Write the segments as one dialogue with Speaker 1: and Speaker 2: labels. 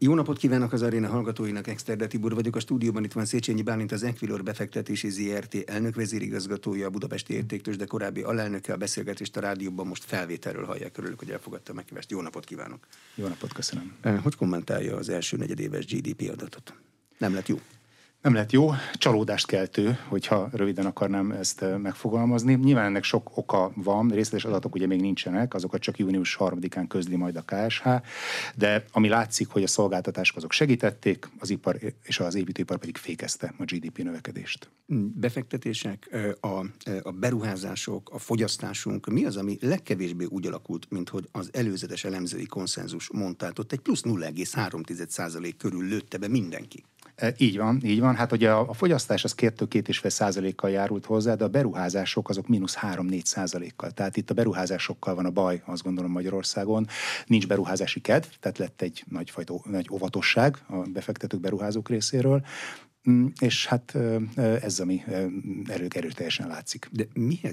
Speaker 1: Jó napot kívánok az aréna hallgatóinak, Exterde Tibor vagyok. A stúdióban itt van Széchenyi Bálint, az Equilor befektetési ZRT elnök vezérigazgatója, a Budapesti Értéktőzsde, de korábbi alelnöke. A beszélgetést a rádióban most felvételről hallják. Örülök, hogy elfogadta a meghívást. Jó napot kívánok!
Speaker 2: Jó napot, köszönöm.
Speaker 1: Hogy kommentálja az első negyedéves GDP adatot? Nem lett jó?
Speaker 2: Nem lett jó, csalódást keltő, hogyha röviden akarnám ezt megfogalmazni. Nyilván ennek sok oka van, részletes adatok ugye még nincsenek, azokat csak június 3-án közli majd a KSH, de ami látszik, hogy a szolgáltatások azok segítették, az ipar és az építőipar pedig fékezte a GDP növekedést.
Speaker 1: Befektetések, a beruházások, a fogyasztásunk, mi az, ami legkevésbé úgy alakult, mint hogy az előzetes elemzői konszenzus mondta, ott egy plusz 0,3% körül lőtte be mindenki?
Speaker 2: Így van. Hát ugye a fogyasztás az 2-2,5%-kal járult hozzá, de a beruházások azok mínusz 3-4%-kal. Tehát itt a beruházásokkal van a baj, azt gondolom Magyarországon. Nincs beruházási kedv, tehát lett egy nagy óvatosság a befektetők, beruházók részéről, és hát ez, ami erőteljesen látszik.
Speaker 1: De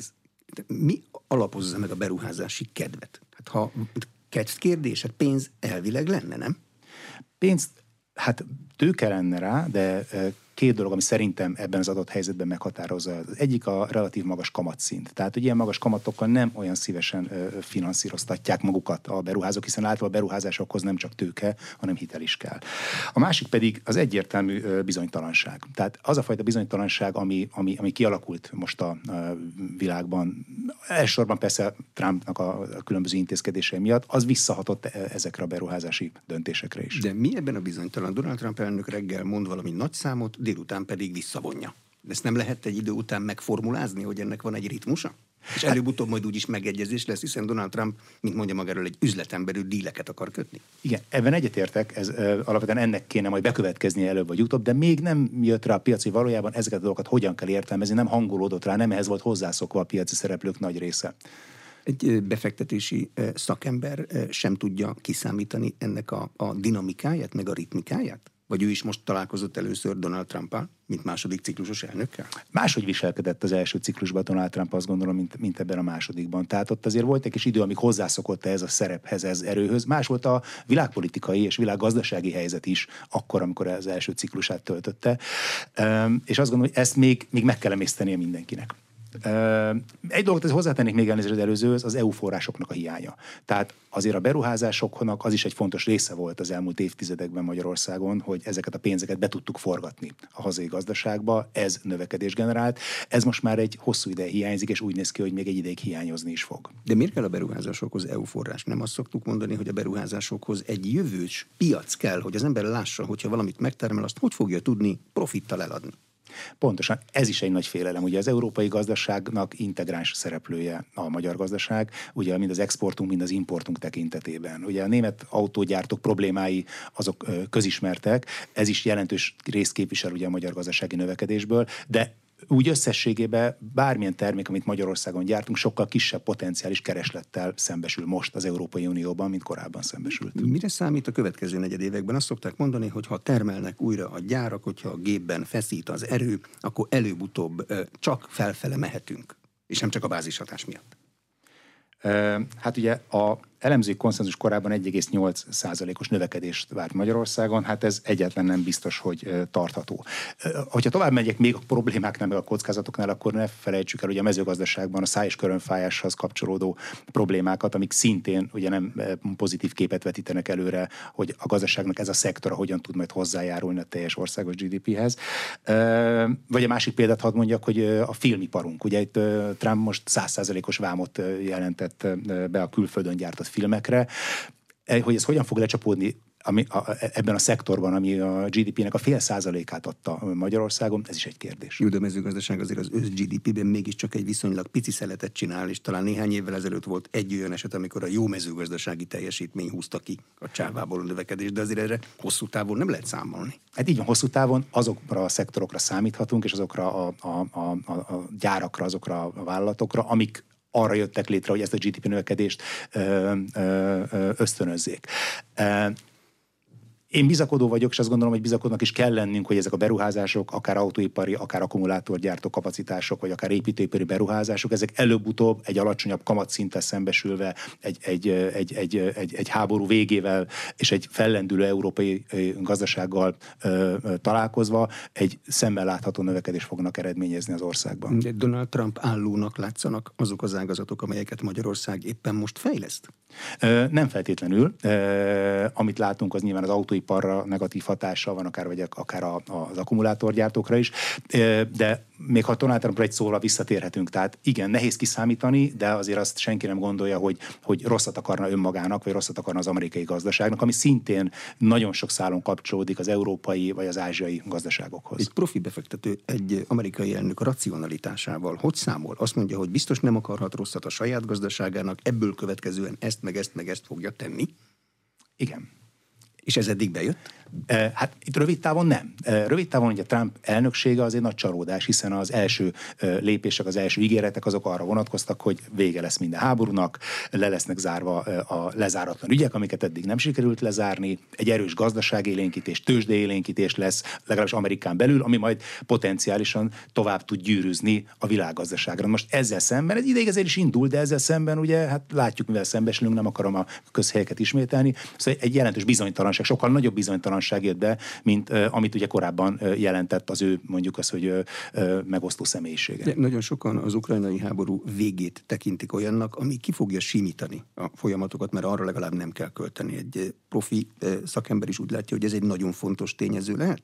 Speaker 1: mi alapozza meg a beruházási kedvet? Hát ha kedvkérdés, hát pénz elvileg lenne, nem?
Speaker 2: Pénzt, hát tőke lenne rá, de két dolog, ami szerintem ebben az adott helyzetben meghatározza. Az egyik a relatív magas kamatszint. Tehát, hogy ilyen magas kamatokkal nem olyan szívesen finanszíroztatják magukat a beruházók, hiszen általában a beruházásokhoz nem csak tőke, hanem hitel is kell. A másik pedig az egyértelmű bizonytalanság. Tehát az a fajta bizonytalanság, ami kialakult most a világban, elsősorban persze Trumpnak a különböző intézkedései miatt, az visszahatott ezekre a beruházási döntésekre is.
Speaker 1: De mi ebben a bizonytalan? Donald Trump elnök reggel mond valami nagy számot, délután pedig visszavonja. De ezt nem lehet egy idő után megformulázni, hogy ennek van egy ritmusa? És előbb-utóbb majd úgyis megegyezés lesz, hiszen Donald Trump, mint mondja magáról, egy üzletemberű díleket akar kötni.
Speaker 2: Igen, ebben egyetértek, ez alapvetően ennek kéne majd bekövetkeznie előbb vagy utóbb, de még nem jött rá a piac, hogy valójában ezeket a dolgokat hogyan kell értelmezni, nem hangolódott rá, nem ehhez volt hozzászokva a piaci szereplők nagy része.
Speaker 1: Egy befektetési szakember sem tudja kiszámítani ennek a dinamikáját, meg a ritmikáját? Vagy ő is most találkozott először Donald Trumppal, mint második ciklusos elnökkel?
Speaker 2: Máshogy viselkedett az első ciklusban Donald Trump, azt gondolom, mint ebben a másodikban. Tehát ott azért volt egy kis idő, amíg hozzászokott ez a szerephez, ez erőhöz. Más volt a világpolitikai és világgazdasági helyzet is akkor, amikor az első ciklusát töltötte. És azt gondolom, hogy ezt még meg kell emésztenie mindenkinek. Egy dolgot hozzátennék még elnézést az előzőhöz, az EU forrásoknak a hiánya. Tehát azért a beruházásoknak az is egy fontos része volt az elmúlt évtizedekben Magyarországon, hogy ezeket a pénzeket be tudtuk forgatni a hazai gazdaságba, ez növekedés generált. Ez most már egy hosszú ideje hiányzik, és úgy néz ki, hogy még egy ideig hiányozni is fog.
Speaker 1: De miért kell a beruházásokhoz EU forrás? Nem azt szoktuk mondani, hogy a beruházásokhoz egy jövős piac kell, hogy az ember lássa, hogyha valamit megtermel, azt hogy fogja tudni profittal eladni?
Speaker 2: Pontosan, ez is egy nagy félelem. Ugye az európai gazdaságnak integráns szereplője a magyar gazdaság, ugye mind az exportunk, mind az importunk tekintetében. Ugye a német autógyártók problémái azok közismertek, ez is jelentős részt képvisel ugye a magyar gazdasági növekedésből, de úgy összességében bármilyen termék, amit Magyarországon gyártunk, sokkal kisebb potenciális kereslettel szembesül most az Európai Unióban, mint korábban szembesült.
Speaker 1: Mire számít a következő negyedévekben? Azt szokták mondani, hogy ha termelnek újra a gyárak, hogyha a gépben feszít az erő, akkor előbb-utóbb csak felfele mehetünk, és nem csak a bázishatás miatt.
Speaker 2: Hát ugye a elemzői konszenzus korábban 1,8%-os növekedést várt Magyarországon, hát ez egyáltalán nem biztos, hogy tartható. Hogyha tovább megyek még a problémáknál, meg a kockázatoknál, akkor ne felejtsük el ugye a mezőgazdaságban a száj- és körömfájáshoz kapcsolódó problémákat, amik szintén ugye nem pozitív képet vetítenek előre, hogy a gazdaságnak ez a szektora hogyan tud majd hozzájárulni a teljes országos GDP-hez. Vagy a másik példát hadd mondjak, hogy a filmiparunk. Ugye itt Trump most 100%-os vámot jelentett be a külföldön gyártott filmekre, hogy ez hogyan fog lecsapódni ebben a szektorban, ami a GDP-nek a 0,5%-át adta Magyarországon, ez is egy kérdés.
Speaker 1: Jó, de a mezőgazdaság azért az össz GDP-ben mégiscsak egy viszonylag pici szeletet csinál, és talán néhány évvel ezelőtt volt egy olyan eset, amikor a jó mezőgazdasági teljesítmény húzta ki a csávából a növekedést, de azért erre hosszú távon nem lehet számolni.
Speaker 2: Hát így van, hosszú távon azokra a szektorokra számíthatunk, és azokra a gyárakra, azokra a vállalatokra, amik arra jöttek létre, hogy ezt a GDP növekedést ösztönözzék. Én bizakodó vagyok, és azt gondolom, hogy bizakodnak is kell lennünk, hogy ezek a beruházások, akár autóipari, akár akkumulátorgyártó kapacitások, vagy akár építőipari beruházások, ezek előbb-utóbb egy alacsonyabb kamatszinttel szembesülve, egy háború végével és egy fellendülő európai gazdasággal találkozva egy szemmel látható növekedést fognak eredményezni az országban.
Speaker 1: De Donald Trump állónak látszanak azok az ágazatok, amelyeket Magyarország éppen most fejleszt?
Speaker 2: Nem feltétlenül. Amit látunk, az nyilván az autóiparra negatív hatással van, akár az akkumulátorgyártókra is, de még ha Donald Trumpra egy szóra visszatérhetünk, tehát igen, nehéz kiszámítani, de azért azt senki nem gondolja, hogy rosszat akarna önmagának, vagy rosszat akarna az amerikai gazdaságnak, ami szintén nagyon sok szálon kapcsolódik az európai vagy az ázsiai gazdaságokhoz.
Speaker 1: Egy profi befektető egy amerikai elnök racionalitásával hogy számol? Azt mondja, hogy biztos nem akarhat rosszat a saját gazdaságának, ebből következően ezt meg ezt fogja tenni?
Speaker 2: Igen.
Speaker 1: És ez eddig bejött?
Speaker 2: Hát itt rövid távon nem. Rövid távon ugye Trump elnöksége az egy nagy csalódás, hiszen az első lépések, az első ígéretek azok arra vonatkoztak, hogy vége lesz minden háborúnak, le lesznek zárva a lezáratlan ügyek, amiket eddig nem sikerült lezárni, egy erős gazdaságélénkítés, tőzsdeélénkítés lesz, legalábbis Amerikán belül, ami majd potenciálisan tovább tud gyűrűzni a világgazdaságra. Most ezzel szemben, egy ideig ezért is indul, de ezzel szemben ugye, hát látjuk, mivel szembesülünk, nem akarom a közhelyeket ismételni, szóval egy jelentős bizonytalanság, sokkal nagyobb bizonytalanság jött be, mint amit ugye korábban jelentett az ő, mondjuk az, hogy megosztó személyisége.
Speaker 1: De nagyon sokan az ukrajnai háború végét tekintik olyannak, ami ki fogja simítani a folyamatokat, mert arra legalább nem kell költeni. Egy profi szakember is úgy látja, hogy ez egy nagyon fontos tényező lehet?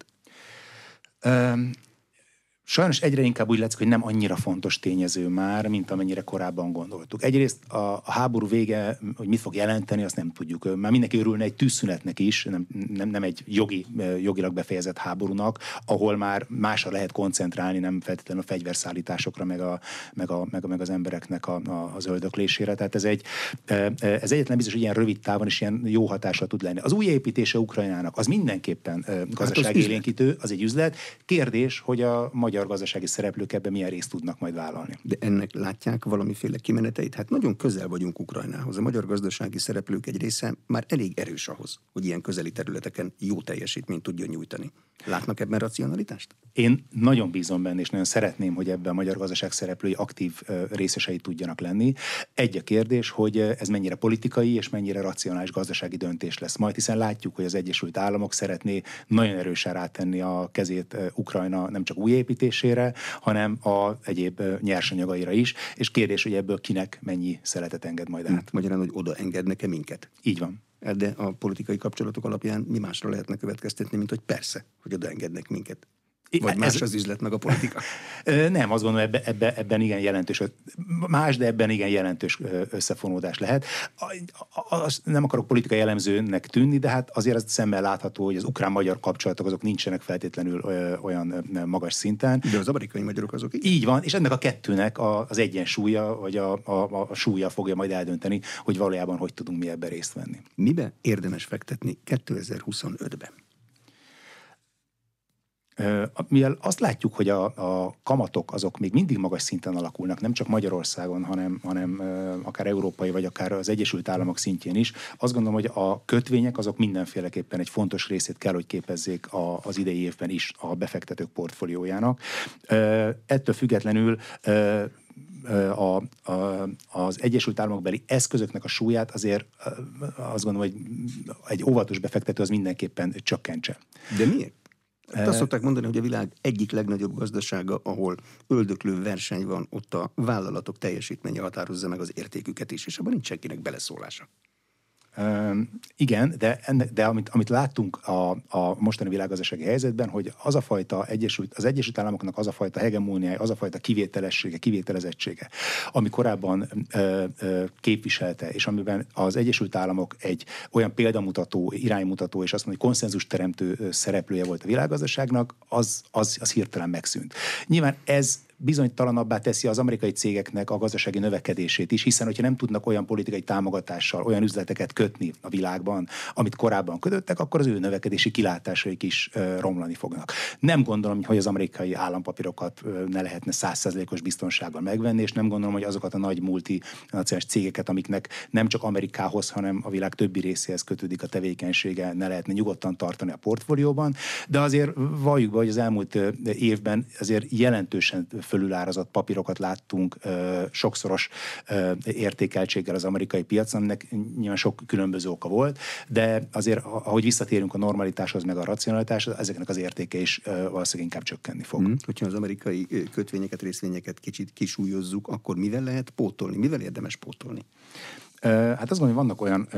Speaker 2: Sajnos egyre inkább úgy látszik, hogy nem annyira fontos tényező már, mint amennyire korábban gondoltuk. Egyrészt a háború vége, hogy mit fog jelenteni, azt nem tudjuk. Már mindenki örülne egy tűzszünetnek is, nem egy jogilag befejezett háborúnak, ahol már másra lehet koncentrálni, nem feltétlenül a fegyverszállításokra, meg az embereknek az öldöklésére. Tehát ez egyetlen biztos, hogy ilyen rövid távon is ilyen jó hatással tud lenni. Az új építése Ukrajnának, az mindenképpen gazdaságélénkítő, az egy üzlet. Kérdés, hogy a magyar gazdasági szereplők ebben milyen részt tudnak majd vállalni.
Speaker 1: De ennek látják valamiféle kimeneteit? Hát nagyon közel vagyunk Ukrajnához. A magyar gazdasági szereplők egy része már elég erős ahhoz, hogy ilyen közeli területeken jó teljesítményt tudjon nyújtani. Látnak ebben racionalitást?
Speaker 2: Én nagyon bízom benne, és nagyon szeretném, hogy ebben a magyar gazdaság szereplői aktív részesei tudjanak lenni. Egy a kérdés, hogy ez mennyire politikai és mennyire racionális gazdasági döntés lesz majd, hiszen látjuk, hogy az Egyesült Államok szeretné nagyon erősen rátenni a kezét Ukrajna nem csak új építésére, hanem a egyéb nyersanyagaira is, és kérdés, hogy ebből kinek mennyi szeletet enged majd át.
Speaker 1: Magyarán, hogy oda engednek-e minket?
Speaker 2: Így van.
Speaker 1: De a politikai kapcsolatok alapján mi másra lehetne következtetni, mint hogy persze, hogy oda engednek minket. Vagy más az üzlet, meg a politika?
Speaker 2: Nem, azt gondolom, ebben igen jelentős, más, de ebben igen jelentős összefonódás lehet. Nem akarok politikai elemzőnek tűnni, de hát azért azt szemmel látható, hogy az ukrán-magyar kapcsolatok azok nincsenek feltétlenül olyan magas szinten.
Speaker 1: De az amerikai magyarok azok igen.
Speaker 2: Így van, és ennek a kettőnek az egyensúlya, vagy a súlya fogja majd eldönteni, hogy valójában hogy tudunk mi ebben részt venni.
Speaker 1: Mibe érdemes fektetni 2025-ben?
Speaker 2: Mivel azt látjuk, hogy a kamatok azok még mindig magas szinten alakulnak, nem csak Magyarországon, hanem akár európai, vagy akár az Egyesült Államok szintjén is, azt gondolom, hogy a kötvények azok mindenféleképpen egy fontos részét kell, hogy képezzék az idei évben is a befektetők portfóliójának. Ettől függetlenül az Egyesült Államokbeli eszközöknek a súlyát azért azt gondolom, hogy egy óvatos befektető az mindenképpen csökkentse.
Speaker 1: De miért? Hát azt szokták mondani, hogy a világ egyik legnagyobb gazdasága, ahol öldöklő verseny van, ott a vállalatok teljesítménye határozza meg az értéküket is, és abban nincs senkinek beleszólása.
Speaker 2: Igen, de amit láttunk a mostani világgazdasági helyzetben, hogy az Egyesült Államoknak az a fajta hegemóniája, az a fajta kivételezettsége, ami korábban képviselte, és amiben az Egyesült Államok egy olyan példamutató, iránymutató, és azt mondja, hogy konszenzus teremtő szereplője volt a világgazdaságnak, az hirtelen megszűnt. Nyilván ez bizonytalanabbá teszi az amerikai cégeknek a gazdasági növekedését is, hiszen hogyha nem tudnak olyan politikai támogatással olyan üzleteket kötni a világban, amit korábban kötöttek, akkor az ő növekedési kilátásaik is romlani fognak. Nem gondolom, hogy az amerikai állampapírokat ne lehetne 100%-os biztonsággal megvenni, és nem gondolom, hogy azokat a nagy multinacionális cégeket, amiknek nem csak Amerikához, hanem a világ többi részéhez kötődik a tevékenysége, ne lehetne nyugodtan tartani a portfólióban, de azért valljuk be, hogy az elmúlt évben azért jelentősen fölülárazott papírokat láttunk sokszoros értékeltséggel az amerikai piacon, aminek nyilván sok különböző oka volt, de azért, ahogy visszatérünk a normalitáshoz, meg a racionalitáshoz, ezeknek az értéke is valószínűleg inkább csökkenni fog.
Speaker 1: Hogyha az amerikai kötvényeket, részvényeket kicsit kisúlyozzuk, akkor mivel lehet pótolni? Mivel érdemes pótolni?
Speaker 2: Hát azt gondolom, hogy vannak olyan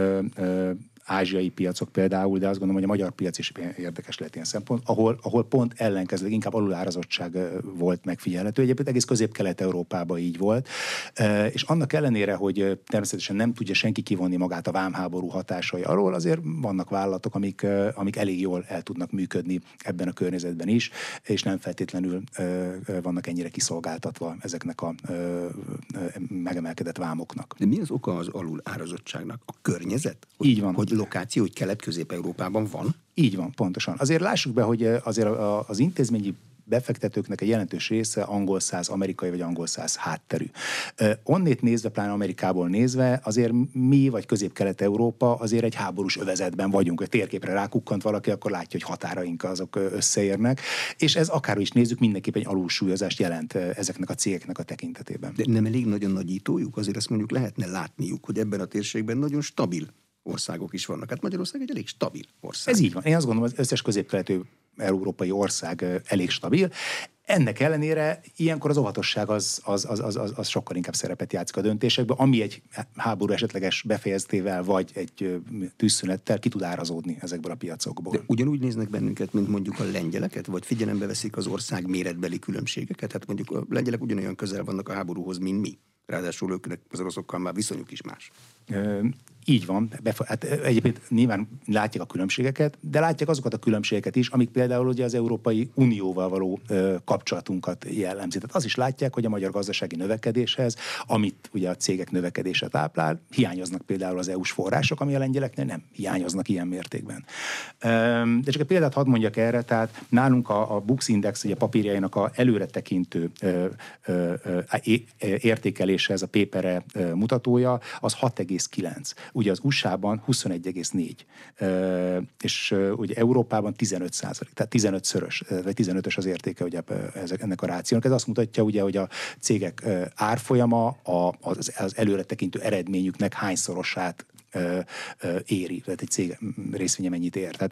Speaker 2: ázsiai piacok például, de azt gondolom, hogy a magyar piac is érdekes lehet ilyen szempont, ahol pont ellenkezőleg inkább alulárazottság volt megfigyelhető. Egyébként egész Közép-Kelet-Európában így volt. És annak ellenére, hogy természetesen nem tudja senki kivonni magát a vámháború hatásai alól, azért vannak vállalatok, amik elég jól el tudnak működni ebben a környezetben is, és nem feltétlenül vannak ennyire kiszolgáltatva ezeknek a megemelkedett vámoknak.
Speaker 1: De mi az oka az alulárazottságnak? A környezet?
Speaker 2: Így van.
Speaker 1: Hogy lokáció, hogy Kelet-Közép-Európában van?
Speaker 2: Így van, pontosan. Azért lássuk be, hogy azért az intézményi befektetőknek egy jelentős része angol száz, amerikai vagy angol száz hátterű. Onnét nézve, pláne Amerikából nézve, azért mi, vagy Közép-Kelet-Európa azért egy háborús övezetben vagyunk. A térképre rákukkant valaki, akkor látja, hogy határaink azok összeérnek, és ez akárhogy is nézzük, mindenképp egy alulsúlyozást jelent ezeknek a cégeknek a tekintetében.
Speaker 1: De nem elég nagyon nagyítójuk? Azért azt mondjuk lehetne látniuk, hogy ebben a térségben nagyon stabil országok is vannak. Hát Magyarország egy elég stabil ország.
Speaker 2: Ez így van. Én azt gondolom, az összes közép-kelet-európai ország elég stabil. Ennek ellenére ilyenkor az óvatosság az sokkal inkább szerepet játszik a döntésekben, ami egy háború esetleges befejeztével vagy egy tűzszünettel ki tud árazódni ezekből a piacokból.
Speaker 1: De ugyanúgy néznek bennünket, mint mondjuk a lengyeleket, vagy figyelembe veszik az ország méretbeli különbségeket? Hát mondjuk a lengyelek ugyanolyan közel vannak a háborúhoz, mint mi. Ráadásul őknek az oroszokkal már viszonyuk is más.
Speaker 2: Így van. Hát egyébként nyilván látják a különbségeket, de látják azokat a különbségeket is, amik például ugye az Európai Unióval való kapcsolatunkat jellemzi. Tehát azt is látják, hogy a magyar gazdasági növekedéshez, amit ugye a cégek növekedése táplál, hiányoznak például az EU-s források, ami a lengyeleknél nem hiányoznak ilyen mértékben. De csak egy példát hadd mondjak erre, tehát nálunk a Bux Index ugye papírjainak a előretekintő értékelése, ez a PPR mutatója, az 6,9. Ugye az USA-ban 21,4. És ugye Európában 15%, tehát 15-szörös, vagy 15-ös az értéke ugye ennek a rációnak. Ez azt mutatja ugye, hogy a cégek árfolyama az előretekintő eredményüknek hányszorosát éri, tehát egy cég részvénye mennyit ér. Tehát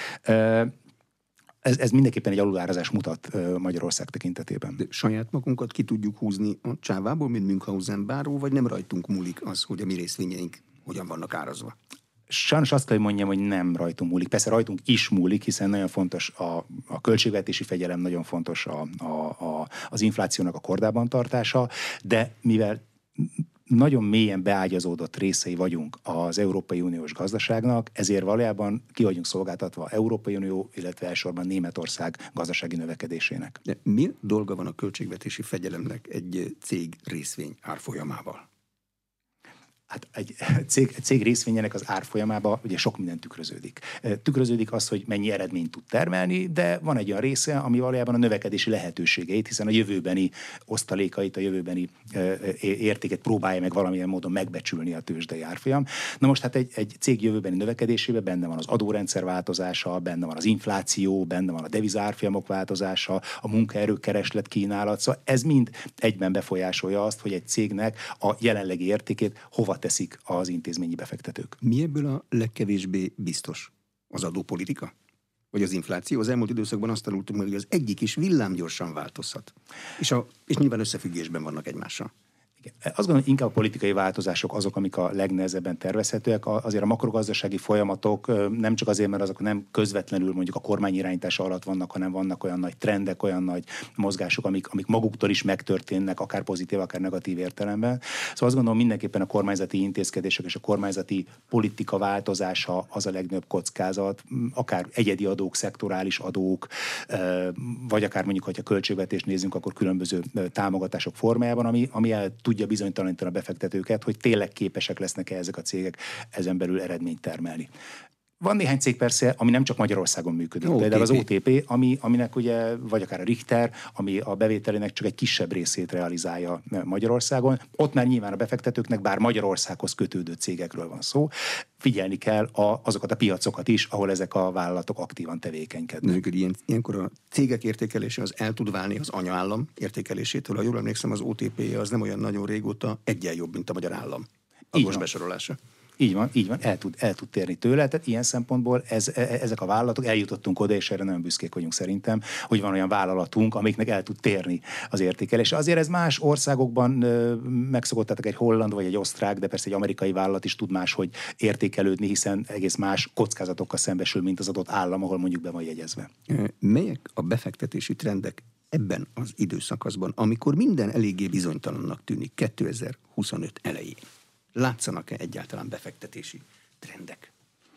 Speaker 2: ez mindenképpen egy alulárazás mutat Magyarország tekintetében.
Speaker 1: De saját magunkat ki tudjuk húzni a csávából, mint Münchhausen báró, vagy nem rajtunk múlik az, hogy a mi részvényeink hogyan vannak árazva?
Speaker 2: Sajnos azt kell, hogy mondjam, hogy nem rajtunk múlik. Persze rajtunk is múlik, hiszen nagyon fontos a költségvetési fegyelem, nagyon fontos az inflációnak a kordában tartása, de mivel nagyon mélyen beágyazódott részei vagyunk az Európai Uniós gazdaságnak, ezért valójában ki vagyunk szolgáltatva Európai Unió, illetve elsősorban Németország gazdasági növekedésének.
Speaker 1: De mi dolga van a költségvetési fegyelemnek egy cég részvény árfolyamával?
Speaker 2: Hát egy cég részvényének az árfolyamába ugye sok minden tükröződik. Tükröződik az, hogy mennyi eredményt tud termelni, de van egy olyan része, ami valójában a növekedési lehetőségeit, hiszen a jövőbeni osztalékait, a jövőbeni értéket próbálja meg valamilyen módon megbecsülni a tőzsdei árfolyam. Na most hát egy cég jövőbeni növekedésében benne van az adórendszer változása, benne van az infláció, benne van a devizárfolyamok változása, a munkaerőkereslet kínálat, szóval ez mind egyben befolyásolja azt, hogy egy cégnek a jelenlegi értékét hova teszik az intézményi befektetők.
Speaker 1: Mi ebből a legkevésbé biztos? Az adópolitika? Vagy az infláció? Az elmúlt időszakban azt tanultuk meg, hogy az egyik is villámgyorsan változhat. És nyilván összefüggésben vannak egymással.
Speaker 2: Igen. Azt gondolom, inkább a politikai változások azok, amik a legnehezebben tervezhetőek. Azért a makrogazdasági folyamatok nem csak azért, mert azok nem közvetlenül mondjuk a kormány irányítása alatt vannak, hanem vannak olyan nagy trendek, olyan nagy mozgások, amik maguktól is megtörténnek, akár pozitív, akár negatív értelemben. Szóval azt gondolom, mindenképpen a kormányzati intézkedések és a kormányzati politika változása az a legnagyobb kockázat, akár egyedi adók, szektorális adók, vagy akár mondjuk, hogyha költségvetést nézzünk, akkor különböző támogatások formájában, ami el tudja bizonytalanítani a befektetőket, hogy tényleg képesek lesznek-e ezek a cégek ezen belül eredményt termelni. Van néhány cég persze, ami nem csak Magyarországon működik. Például az OTP, aminek ugye, vagy akár a Richter, ami a bevételének csak egy kisebb részét realizálja Magyarországon. Ott már nyilván a befektetőknek, bár Magyarországhoz kötődő cégekről van szó, figyelni kell azokat a piacokat is, ahol ezek a vállalatok aktívan tevékenykednek.
Speaker 1: Ilyenkor a cégek értékelése az el tud válni az anyaállam értékelésétől. Ha jól emlékszem, az OTP az nem olyan nagyon régóta egyen jobb, mint a magyar állam. Most besorolása.
Speaker 2: Így van, el tud térni tőle, tehát ilyen szempontból ezek a vállalatok, eljutottunk oda, és erre nagyon büszkék vagyunk szerintem, hogy van olyan vállalatunk, amiknek el tud térni az értékelés. Azért ez más országokban megszokott, tehát egy holland vagy egy osztrák, de persze egy amerikai vállalat is tud máshogy értékelődni, hiszen egész más kockázatokkal szembesül, mint az adott állam, ahol mondjuk be van jegyezve.
Speaker 1: Melyek a befektetési trendek ebben az időszakaszban, amikor minden eléggé bizonytalannak tűnik 2025 elején? Látszanak-e egyáltalán befektetési trendek?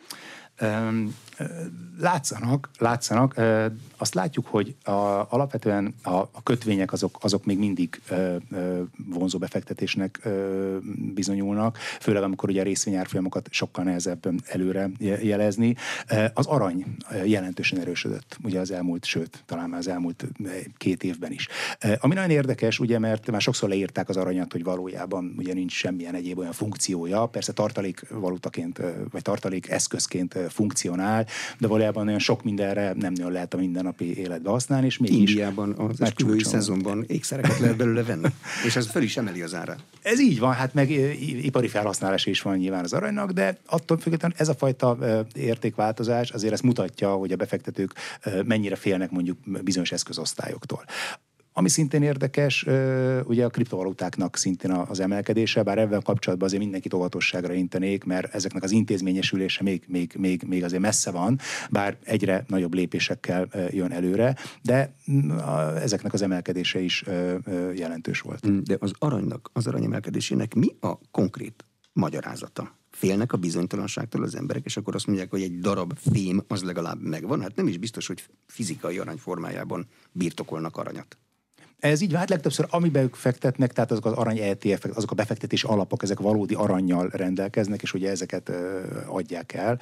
Speaker 2: Látszanak. Azt látjuk, hogy alapvetően a kötvények azok még mindig vonzó befektetésnek bizonyulnak, főleg amikor ugye a részvényárfolyamokat sokkal nehezebb előre jelezni. Az arany jelentősen erősödött, ugye talán már az elmúlt 2 évben is. Ami nagyon érdekes, ugye, mert már sokszor leírták az aranyat, hogy valójában ugye nincs semmilyen egyéb olyan funkciója, persze tartalékvalutaként, vagy tartalékeszközként funkcionál, de valójában nagyon sok mindenre nem nagyon lehet a mindennapi életbe használni, és mégis...
Speaker 1: Indiában az esküvői szezonban ékszereket lehet belőle venni, és ez föl is emeli az árát.
Speaker 2: Ez így van, hát meg ipari felhasználása is van nyilván az aranynak, de attól függetlenül ez a fajta értékváltozás azért ezt mutatja, hogy a befektetők mennyire félnek mondjuk bizonyos eszközosztályoktól. Ami szintén érdekes, ugye a kriptovalutáknak szintén az emelkedése, bár ebben kapcsolatban azért mindenkit óvatosságra intenék, mert ezeknek az intézményesülése még azért messze van, bár egyre nagyobb lépésekkel jön előre, de ezeknek az emelkedése is jelentős volt.
Speaker 1: De az arany emelkedésének mi a konkrét magyarázata? Félnek a bizonytalanságtól az emberek, és akkor azt mondják, hogy egy darab fém az legalább megvan? Hát nem is biztos, hogy fizikai arany formájában birtokolnak aranyat.
Speaker 2: Ez így van, hát legtöbbször amiben ők fektetnek, tehát azok az arany ETF-ek, azok a befektetési alapok, ezek valódi arannyal rendelkeznek, és ugye ezeket adják el.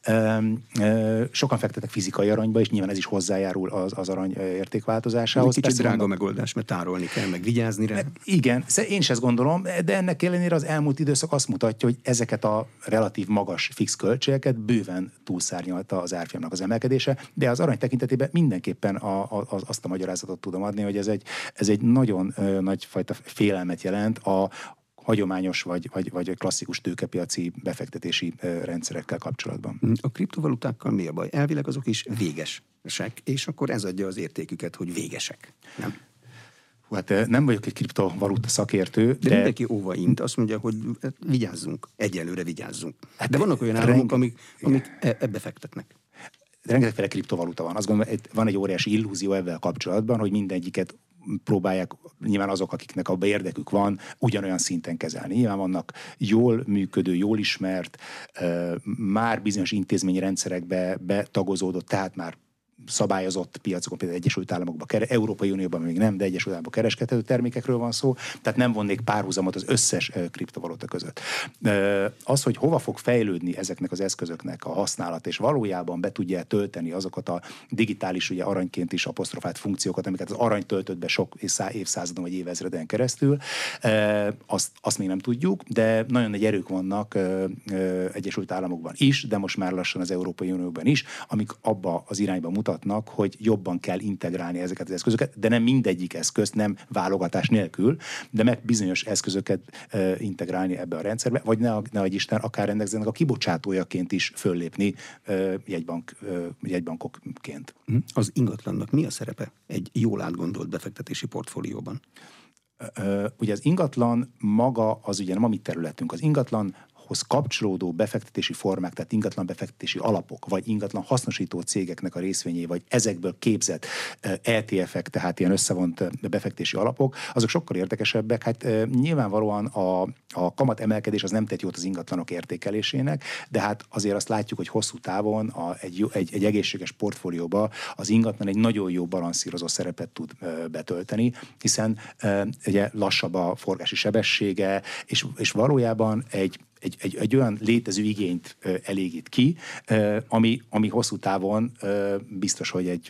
Speaker 2: Sokan fektetnek fizikai aranyba, és nyilván ez is hozzájárul az arany értékváltozásához.
Speaker 1: Kicsit drága megoldás, mert tárolni kell, meg vigyázni rá.
Speaker 2: Igen, én is ezt gondolom, de ennek ellenére az elmúlt időszak azt mutatja, hogy ezeket a relatív magas fix költségeket bőven túlszárnyalta az árfolyamnak az emelkedése, de az arany tekintetében mindenképpen azt a magyarázatot tudom adni, hogy ez egy nagyon nagyfajta félelmet jelent a hagyományos vagy klasszikus tőkepiaci befektetési rendszerekkel kapcsolatban.
Speaker 1: A kriptovalutákkal mi a baj? Elvileg azok is végesek, és akkor ez adja az értéküket, hogy végesek. Nem?
Speaker 2: Hát nem vagyok egy kriptovaluta szakértő,
Speaker 1: de mindenki óvaint, azt mondja, hogy vigyázzunk, egyelőre vigyázzunk. De vannak olyan államok, amik ebbe fektetnek.
Speaker 2: Rengetegféle kriptovaluta van. Azt gondolom, van egy óriási illúzió ebben kapcsolatban, hogy mindegyiket próbálják nyilván azok, akiknek abban érdekük van, ugyanolyan szinten kezelni. Nyilván vannak jól működő, jól ismert, már bizonyos intézményi rendszerekbe betagozódott, tehát már szabályozott piacokon, például Egyesült Államokban, Európai Unióban még nem, de Egyesült Államokban kereskedhető termékekről van szó, tehát nem vonnék párhuzamot az összes kriptovaluta között. Az, hogy hova fog fejlődni ezeknek az eszközöknek a használat, és valójában be tudja tölteni azokat a digitális, ugye aranyként is apostrofált funkciókat, amiket az arany töltött be sok évszázadon vagy évezreden keresztül, azt még nem tudjuk, de nagyon nagy erők vannak Egyesült Államokban is, de most már lassan az Európai Unióban is, amik abba az irányba mutatnak, hogy jobban kell integrálni ezeket az eszközöket, de nem mindegyik eszközt, nem válogatás nélkül, de meg bizonyos eszközöket integrálni ebbe a rendszerbe, vagy nehogy Isten, akár ennek a kibocsátójaként is föllépni jegybankokként.
Speaker 1: Az ingatlannak mi a szerepe egy jól átgondolt befektetési portfólióban?
Speaker 2: Ugye az ingatlan maga az ugye nem a mi területünk. Az ingatlanhoz kapcsolódó befektetési formák, tehát ingatlan befektetési alapok, vagy ingatlan hasznosító cégeknek a részvényei, vagy ezekből képzett ETF-ek, tehát ilyen összevont befektetési alapok, azok sokkal érdekesebbek. Hát nyilvánvalóan a kamat emelkedés az nem tett jót az ingatlanok értékelésének, de hát azért azt látjuk, hogy hosszú távon egy egészséges portfólióba az ingatlan egy nagyon jó balanszírozó szerepet tud betölteni, hiszen ugye lassabb a forgási sebessége, és valójában egy olyan létező igényt elégít ki, ami hosszú távon biztos, hogy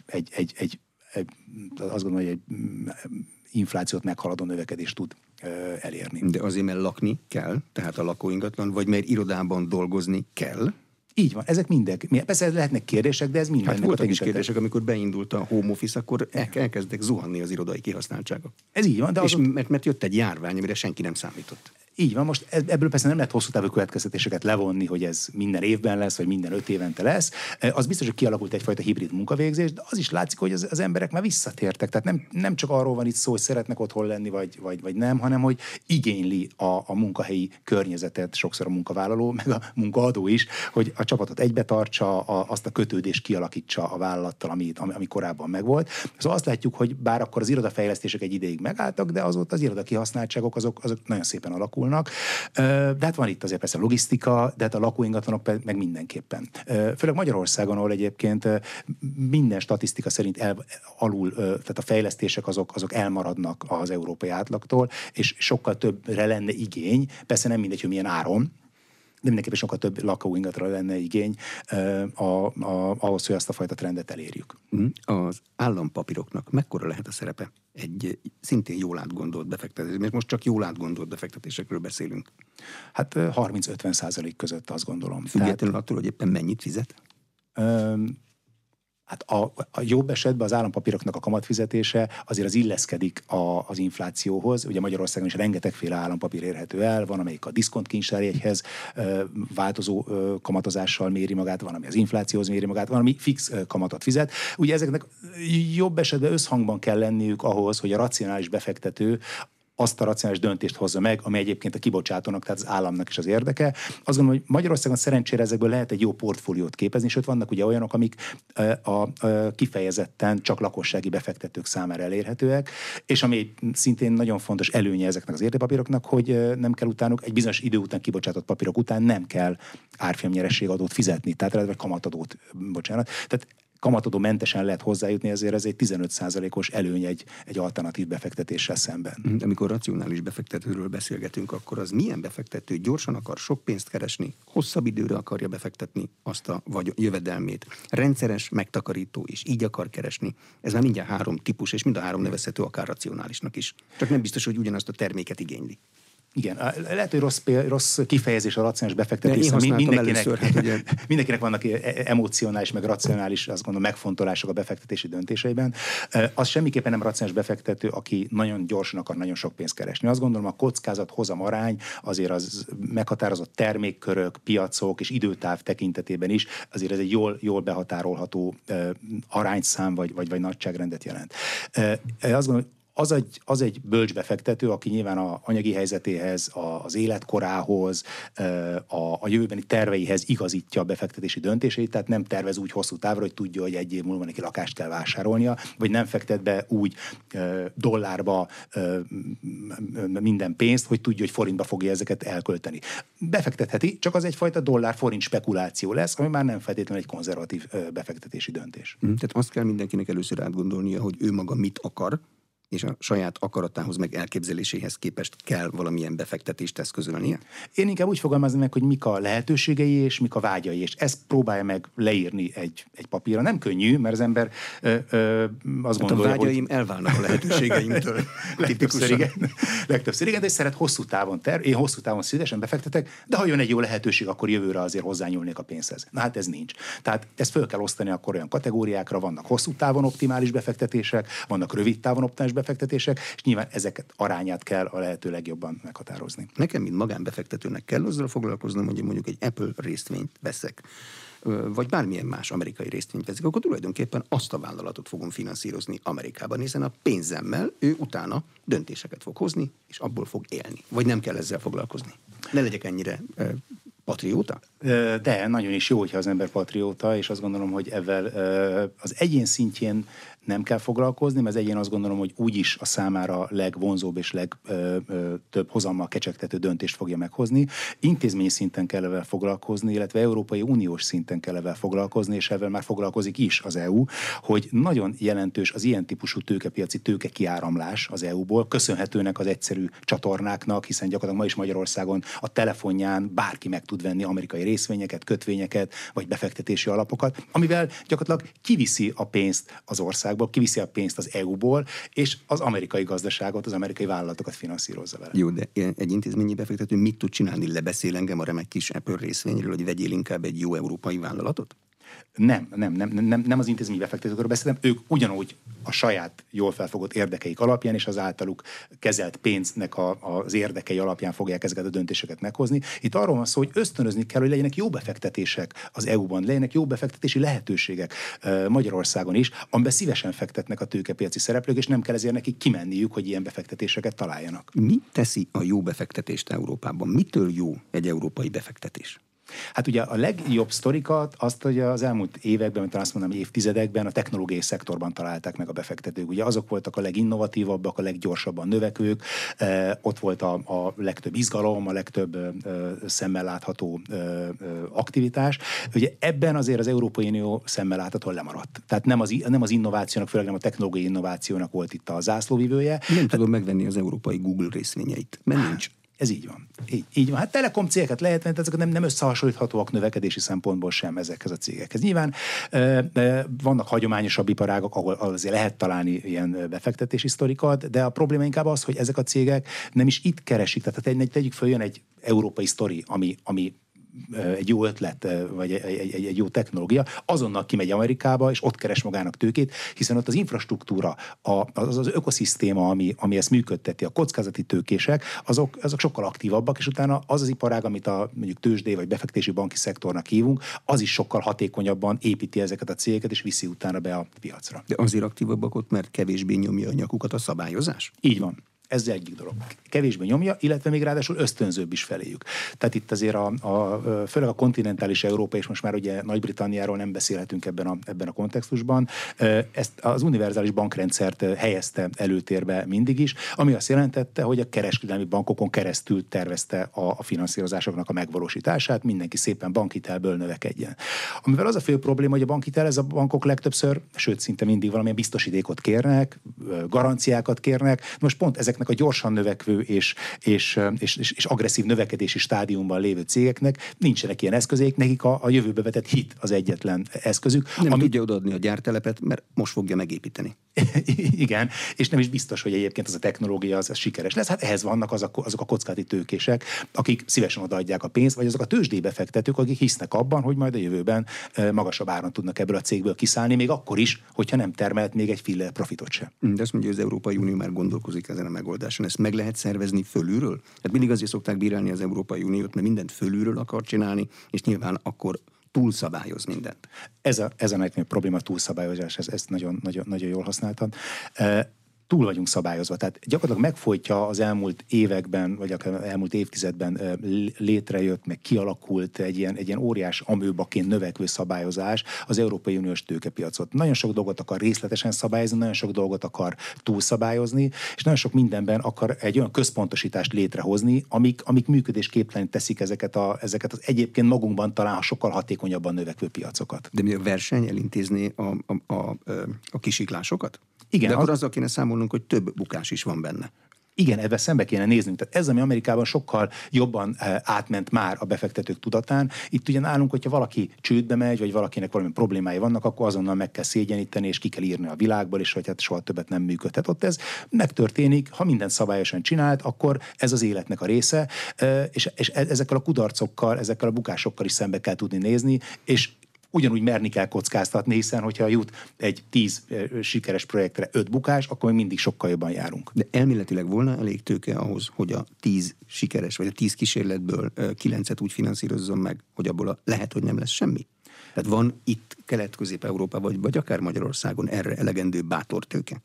Speaker 2: azt gondolom, hogy egy inflációt meghaladó növekedést tud elérni.
Speaker 1: De azért, mert lakni kell, tehát a lakóingatlan, vagy mert irodában dolgozni kell?
Speaker 2: Így van, ezek mindek. Persze lehetnek kérdések, de ez minden.
Speaker 1: Hát voltak is kérdések, amikor beindult a home office, akkor elkezdtek zuhanni az irodai kihasználtságok.
Speaker 2: Ez így van. De
Speaker 1: és mert jött egy járvány, amire senki nem számított.
Speaker 2: Így van, most ebből persze nem lehet hosszú távú következtetéseket levonni, hogy ez minden évben lesz, vagy minden 5 évente lesz. Az biztos, hogy kialakult egyfajta hibrid munkavégzés, de az is látszik, hogy az emberek már visszatértek. Tehát nem csak arról van itt szó, hogy szeretnek otthon lenni, vagy nem, hanem hogy igényli a munkahelyi környezetet, sokszor a munkavállaló, meg a munkaadó is, hogy a csapatot egybe tartsa, azt a kötődést kialakítsa a vállalattal, ami korábban megvolt. Szóval azt látjuk, hogy bár akkor az irodafejlesztések egy ideig megálltak, de azóta az iroda kihasználtságok azok nagyon szépen alakulnak. De hát van itt azért persze logisztika, de hát a lakóingatlanok meg mindenképpen. Főleg Magyarországon, ahol egyébként minden statisztika szerint tehát a fejlesztések azok elmaradnak az európai átlagtól, és sokkal többre lenne igény, persze nem mindegy, hogy milyen áron, de mindenképpen sokkal több lakóingatra lenne igény ahhoz, hogy azt a fajta trendet elérjük.
Speaker 1: Az állampapíroknak mekkora lehet a szerepe egy szintén jól átgondolt befektetés? Mert most csak jól átgondolt befektetésekről beszélünk.
Speaker 2: Hát 30-50% között azt gondolom.
Speaker 1: Függetlenül attól, hogy éppen mennyit fizet?
Speaker 2: Hát a jobb esetben az állampapíroknak a kamatfizetése azért az illeszkedik az inflációhoz. Ugye Magyarországon is rengetegféle állampapír érhető el, van, amelyik a diszkontkincstárjegyhez változó kamatozással méri magát, van, ami az inflációhoz méri magát, van, ami fix kamatot fizet. Ugye ezeknek jobb esetben összhangban kell lenniük ahhoz, hogy a racionális befektető azt a racionális döntést hozza meg, ami egyébként a kibocsátónak, tehát az államnak is az érdeke. Azt gondolom, hogy Magyarországon szerencsére ezekből lehet egy jó portfóliót képezni, sőt vannak ugye olyanok, amik kifejezetten csak lakossági befektetők számára elérhetőek, és ami szintén nagyon fontos előnye ezeknek az értékpapíroknak, hogy nem kell utánuk, egy bizonyos idő után kibocsátott papírok után nem kell árfolyamnyerességadót fizetni, tehát kamatadót, Tehát kamatadó mentesen lehet hozzájutni, ezért ez egy 15%-os előny egy alternatív befektetéssel szemben.
Speaker 1: Amikor racionális befektetőről beszélgetünk, akkor az milyen befektető gyorsan akar sok pénzt keresni, hosszabb időre akarja befektetni azt a jövedelmét, rendszeres, megtakarító, és így akar keresni. Ez már mindjárt 3 típus, és mind a 3 nevezhető akár racionálisnak is. Csak nem biztos, hogy ugyanazt a terméket igényli.
Speaker 2: Igen, lehet, hogy rossz kifejezés a racionális befektetés. Mindenkinek vannak emocionális, meg racionális, azt gondolom, megfontolások a befektetési döntéseiben. Az semmiképpen nem racionális befektető, aki nagyon gyorsan akar nagyon sok pénzt keresni. Azt gondolom, a kockázat-hozam arány azért az meghatározott termékkörök, piacok és időtáv tekintetében is azért ez egy jól behatárolható arányszám vagy nagyságrendet jelent. Azt gondolom, az egy bölcs befektető, aki nyilván az anyagi helyzetéhez, az életkorához, a jövőbeni terveihez igazítja a befektetési döntéseit, tehát nem tervez úgy hosszú távra, hogy tudja, hogy 1 év múlva neki lakást kell vásárolnia, vagy nem fektet be úgy dollárba minden pénzt, hogy tudja, hogy forintba fogja ezeket elkölteni. Befektetheti, csak az egyfajta dollár-forint spekuláció lesz, ami már nem feltétlenül egy konzervatív befektetési döntés.
Speaker 1: Tehát azt kell mindenkinek először átgondolnia, hogy ő maga mit akar, és a saját akaratához meg elképzeléséhez képest kell valamilyen befektetést eszközölnie?
Speaker 2: Én inkább úgy fogalmazom meg, hogy mik a lehetőségei és mik a vágyai, és ezt próbálja meg leírni egy papírra. Nem könnyű, mert az ember azt gondolja,
Speaker 1: a vágyaim elválnak a lehetőségeimtől.
Speaker 2: Legtöbbször igen, de szeret hosszú távon én hosszú távon szívesen befektetek, de ha jön egy jó lehetőség, akkor jövőre azért hozzányúlnék a pénzhez. Na hát ez nincs. Tehát ezt föl kell osztani akkor olyan kategóriákra, vannak hosszú távon optimális befektetések, vannak rövid távon optimális befektetések, és nyilván ezeket arányát kell a lehető legjobban meghatározni.
Speaker 1: Nekem, mint magánbefektetőnek kell azzal foglalkoznom, hogy mondjuk egy Apple részvényt veszek. vagy bármilyen más amerikai részvényt veszik, akkor tulajdonképpen azt a vállalatot fogom finanszírozni Amerikában, hiszen a pénzemmel ő utána döntéseket fog hozni, és abból fog élni. Vagy nem kell ezzel foglalkozni. Ne legyek ennyire patrióta?
Speaker 2: De nagyon is jó, hogyha az ember patrióta, és azt gondolom, hogy ezzel az egyén szintjén nem kell foglalkozni, mert az egyén azt gondolom, hogy úgyis a számára legvonzóbb és legtöbb hozammal kecsegtető döntést fogja meghozni. Intézményi szinten kell ezzel foglalkozni, illetve Európai Uniós szinten kell ezzel foglalkozni, és ezzel már foglalkozik is az EU, hogy nagyon jelentős az ilyen típusú tőkepiaci tőkekiáramlás az EU-ból, köszönhetőnek az egyszerű csatornáknak, hiszen gyakorlatilag ma is Magyarországon a telefonján bárki meg tud venni amerikai részvényeket, kötvényeket, vagy befektetési alapokat, amivel gyakorlatilag kiviszi a pénzt az országból, kiviszi a pénzt az EU-ból, és az amerikai gazdaságot, az amerikai vállalatokat finanszírozza vele.
Speaker 1: Jó, de egy intézményi befektető mit tud csinálni? Lebeszél engem a remek kis Apple részvényről, hogy vegyél inkább egy jó európai vállalatot?
Speaker 2: Nem az intézményi befektetőkről beszélem, ők ugyanúgy a saját jól felfogott érdekeik alapján és az általuk kezelt pénznek az érdekei alapján fogják ezeket a döntéseket meghozni. Itt arról van szó, hogy ösztönözni kell, hogy legyenek jó befektetések az EU-ban, legyenek jó befektetési lehetőségek Magyarországon is, amiben szívesen fektetnek a tőkepiaci szereplők, és nem kell ezért nekik kimenniük, hogy ilyen befektetéseket találjanak.
Speaker 1: Mi teszi a jó befektetést Európában? Mitől jó egy európai befektetés?
Speaker 2: Hát ugye a legjobb sztorikat azt, hogy az elmúlt években, talán azt mondom, évtizedekben a technológiai szektorban találták meg a befektetők. Ugye azok voltak a leginnovatívabbak, a leggyorsabban növekvők, ott volt a legtöbb izgalom, a legtöbb szemmel látható aktivitás. Ugye ebben azért az Európai Unió szemmel láthatóan lemaradt. Tehát nem az innovációnak, főleg nem a technológiai innovációnak volt itt a zászlóvivője.
Speaker 1: Nem tudom megvenni az európai Google részvényeit, mert nincs.
Speaker 2: Ez így van. Így van. Hát telekom cégeket lehet venni, ezek nem összehasonlíthatóak növekedési szempontból sem ezekhez a cégekhez. Nyilván vannak hagyományosabb iparágak, ahol azért lehet találni ilyen befektetési sztorikat, de a probléma inkább az, hogy ezek a cégek nem is itt keresik. Tehát tegyük föl, jön egy európai sztori, ami egy jó ötlet, vagy egy jó technológia, azonnal kimegy Amerikába, és ott keres magának tőkét, hiszen ott az infrastruktúra, az ökoszisztéma, ami ezt működteti, a kockázati tőkések, azok sokkal aktívabbak, és utána az iparág, amit a mondjuk tőzsdei vagy befektetési banki szektornak hívunk, az is sokkal hatékonyabban építi ezeket a cégeket, és viszi utána be a piacra.
Speaker 1: De azért aktívabbak ott, mert kevésbé nyomja a nyakukat a szabályozás?
Speaker 2: Így van. Ez egyik dolog. Kevésbé nyomja, illetve még ráadásul ösztönzőbb is feléjük. Tehát itt azért főleg a kontinentális Európa, és most már ugye Nagy-Britanniáról nem beszélhetünk ebben a kontextusban, ezt az univerzális bankrendszert helyezte előtérbe mindig is, ami azt jelentette, hogy a kereskedelmi bankokon keresztül tervezte a finanszírozásoknak a megvalósítását, mindenki szépen bankhitelből növekedjen. Amivel az a fő probléma, hogy a bankhitel, ez a bankok legtöbbször, sőt szinte mindig valamilyen biztosítékot kérnek, garanciákat kérnek. Most pont ezeknek a gyorsan növekvő és agresszív növekedési stádiumban lévő cégeknek nincsenek ilyen eszközeik, nekik a jövőbe vetett hit az egyetlen eszközük.
Speaker 1: Nem tudja odaadni a gyártelepet, mert most fogja megépíteni.
Speaker 2: Igen, és nem is biztos, hogy egyébként az a technológia az sikeres lesz. Hát ehhez vannak azok a kockázati tőkések, akik szívesen odaadják a pénzt, vagy azok a tőzsdei befektetők, akik hisznek abban, hogy majd a jövőben magasabb áron tudnak ebből a cégből kiszállni, még akkor is, hogyha nem termelt még egy fillért profitot sem.
Speaker 1: De azt mondja, hogy az Európai Unió már gondolkozik ezen a megoldáson. Ezt meg lehet szervezni fölülről? Hát mindig azért szokták bírálni az Európai Uniót, mert mindent fölülről akar csinálni, és nyilván akkor túlszabályoz mindent.
Speaker 2: Ez a legnagyobb probléma, a túlszabályozás, ezt nagyon jól használtad. Túl vagyunk szabályozva. Tehát gyakorlatilag megfojtja az elmúlt években, vagy akár elmúlt évtizedben létrejött, meg kialakult egy ilyen óriás amőbaként növekvő szabályozás az Európai Uniós tőkepiacot. Nagyon sok dolgot akar részletesen szabályozni, nagyon sok dolgot akar túlszabályozni, és nagyon sok mindenben akar egy olyan központosítást létrehozni, amik működésképtelen teszik ezeket az egyébként magunkban talán sokkal hatékonyabban növekvő piacokat.
Speaker 1: De mi a verseny elintézni a kisiklásokat?
Speaker 2: Igen.
Speaker 1: De akkor azzal kéne számolnunk, hogy több bukás is van benne.
Speaker 2: Igen, ebben szembe kéne néznünk. Tehát ez, ami Amerikában sokkal jobban átment már a befektetők tudatán. Itt ugye nálunk, hogyha valaki csődbe megy, vagy valakinek valami problémái vannak, akkor azonnal meg kell szégyeníteni, és ki kell írni a világból, és hogy hát soha többet nem működhet. Ott ez megtörténik, ha mindent szabályosan csinált, akkor ez az életnek a része, és ezekkel a kudarcokkal, ezekkel a bukásokkal is szembe kell tudni nézni, és ugyanúgy merni kell kockáztatni, hiszen hogyha jut egy 10 sikeres projektre 5 bukás, akkor még mindig sokkal jobban járunk.
Speaker 1: De elméletileg volna elég tőke ahhoz, hogy a 10 sikeres, vagy a 10 kísérletből 9-et úgy finanszírozzon meg, hogy abból lehet, hogy nem lesz semmi? Tehát van itt Kelet-Közép-Európában, vagy akár Magyarországon erre elegendő bátor tőke?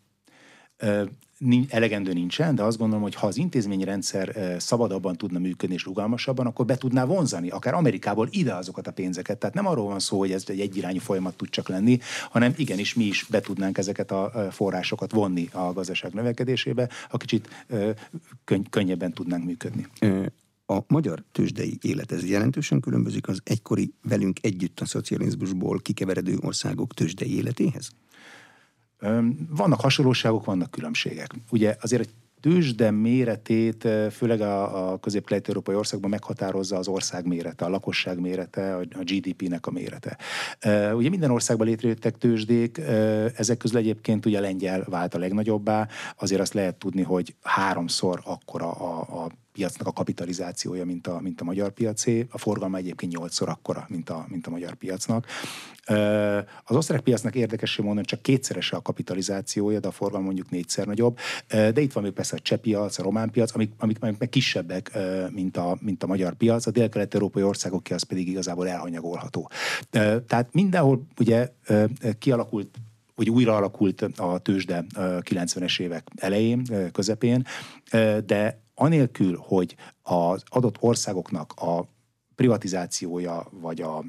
Speaker 2: Elegendő nincsen, de azt gondolom, hogy ha az intézményrendszer szabadabban tudna működni és rugalmasabban, akkor be tudná vonzani, akár Amerikából ide azokat a pénzeket. Tehát nem arról van szó, hogy ez egy egyirányú folyamat tud csak lenni, hanem igenis mi is be tudnánk ezeket a forrásokat vonni a gazdaság növekedésébe, ha kicsit könnyebben tudnánk működni.
Speaker 1: A magyar tőzsdei élet ez jelentősen különbözik az egykori velünk együtt a szocializmusból kikeveredő országok tőzsdei életéhez?
Speaker 2: Vannak hasonlóságok, vannak különbségek. Ugye azért egy tőzsde méretét, főleg a közép-kelet-európai országban meghatározza az ország mérete, a lakosság mérete, a GDP-nek a mérete. Ugye minden országban létrejöttek tőzsdék, ezek közül egyébként ugye a lengyel vált a legnagyobbá, azért azt lehet tudni, hogy 3-szor akkora a piacnak a kapitalizációja, mint a magyar piacé. A forgalma egyébként 8-szor akkora, mint a magyar piacnak. Az osztrák piacnak érdekessé mondani, csak 2-szerese a kapitalizációja, de a forgalma mondjuk 4-szer nagyobb. De itt van még persze a cseh piac, a román piac, amik meg kisebbek, mint a magyar piac. A dél-kelet-európai országoké az pedig igazából elhanyagolható. Tehát mindenhol ugye kialakult, hogy újra alakult a tőzsde 90-es évek elején, közepén, de anélkül, hogy az adott országoknak a privatizációja, vagy a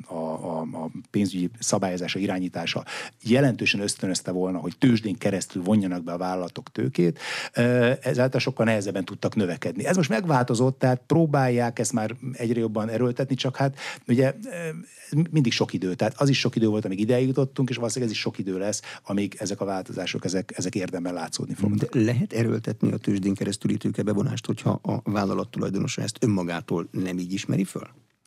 Speaker 2: pénzügyi szabályozása, irányítása jelentősen ösztönözte volna, hogy tőzsdén keresztül vonjanak be a vállalatok tőkét, ezáltal sokkal nehezebben tudtak növekedni. Ez most megváltozott, tehát próbálják ezt már egyre jobban erőltetni, csak hát ugye mindig sok idő. Tehát az is sok idő volt, amíg ideig jutottunk, és valószínűleg ez is sok idő lesz, amíg ezek a változások, ezek érdemben látszódni fognak.
Speaker 1: De lehet erőltetni a tőzsdén keresztüli tőkebevonást, hogyha a vállalat tulajdonosa ezt önmagától nem így ismeri föl?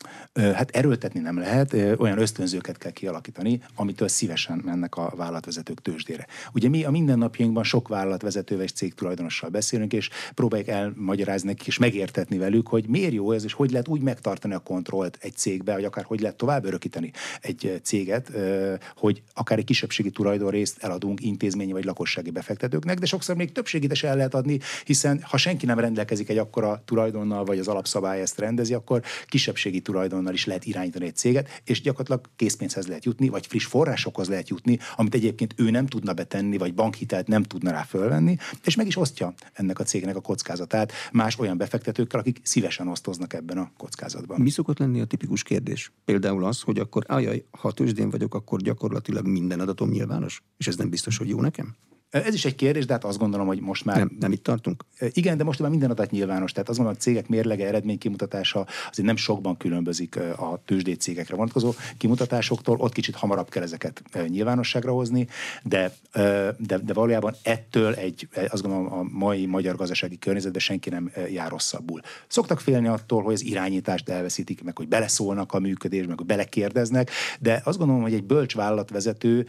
Speaker 2: Hát erőltetni nem lehet, olyan ösztönzőket kell kialakítani, amitől szívesen mennek a vállalatvezetők tőzsdére. Ugye mi a mindennapjainkban sok vállalatvezetővel és cégtulajdonossal beszélünk, és próbáljuk elmagyarázni nekik és megértetni velük, hogy miért jó ez, és hogy lehet úgy megtartani a kontrollt egy cégbe, vagy akár hogy lehet tovább örökíteni egy céget, hogy akár egy kisebbségi tulajdonrészt eladunk intézményi vagy lakossági befektetőknek, de sokszor még többségét is el lehet adni, hiszen ha senki nem rendelkezik egy akkora tulajdonnal, vagy az alapszabály ezt rendezi, akkor kisebbségi tulajdonnal is lehet irányítani egy céget, és gyakorlatilag készpénzhez lehet jutni, vagy friss forrásokhoz lehet jutni, amit egyébként ő nem tudna betenni, vagy bankhitelt nem tudna rá fölvenni, és meg is osztja ennek a cégnek a kockázatát más olyan befektetőkkel, akik szívesen osztoznak ebben a kockázatban.
Speaker 1: Mi szokott lenni a tipikus kérdés? Például az, hogy akkor ha tőzsdén vagyok, akkor gyakorlatilag minden adatom nyilvános, és ez nem biztos, hogy jó nekem?
Speaker 2: Ez is egy kérdés, de hát azt gondolom, hogy most már...
Speaker 1: Nem itt tartunk?
Speaker 2: Igen, de most már minden adat nyilvános. Tehát azt gondolom, hogy a cégek mérlege, eredménykimutatása azért nem sokban különbözik a tőzsdei cégekre vonatkozó kimutatásoktól. Ott kicsit hamarabb kell ezeket nyilvánosságra hozni, de valójában ettől azt gondolom, a mai magyar gazdasági környezetben senki nem jár rosszabbul. Szoktak félni attól, hogy az irányítást elveszítik, meg hogy beleszólnak a működésbe, meg hogy belekérdeznek, de azt gondolom, hogy egy bölcs vállalatvezető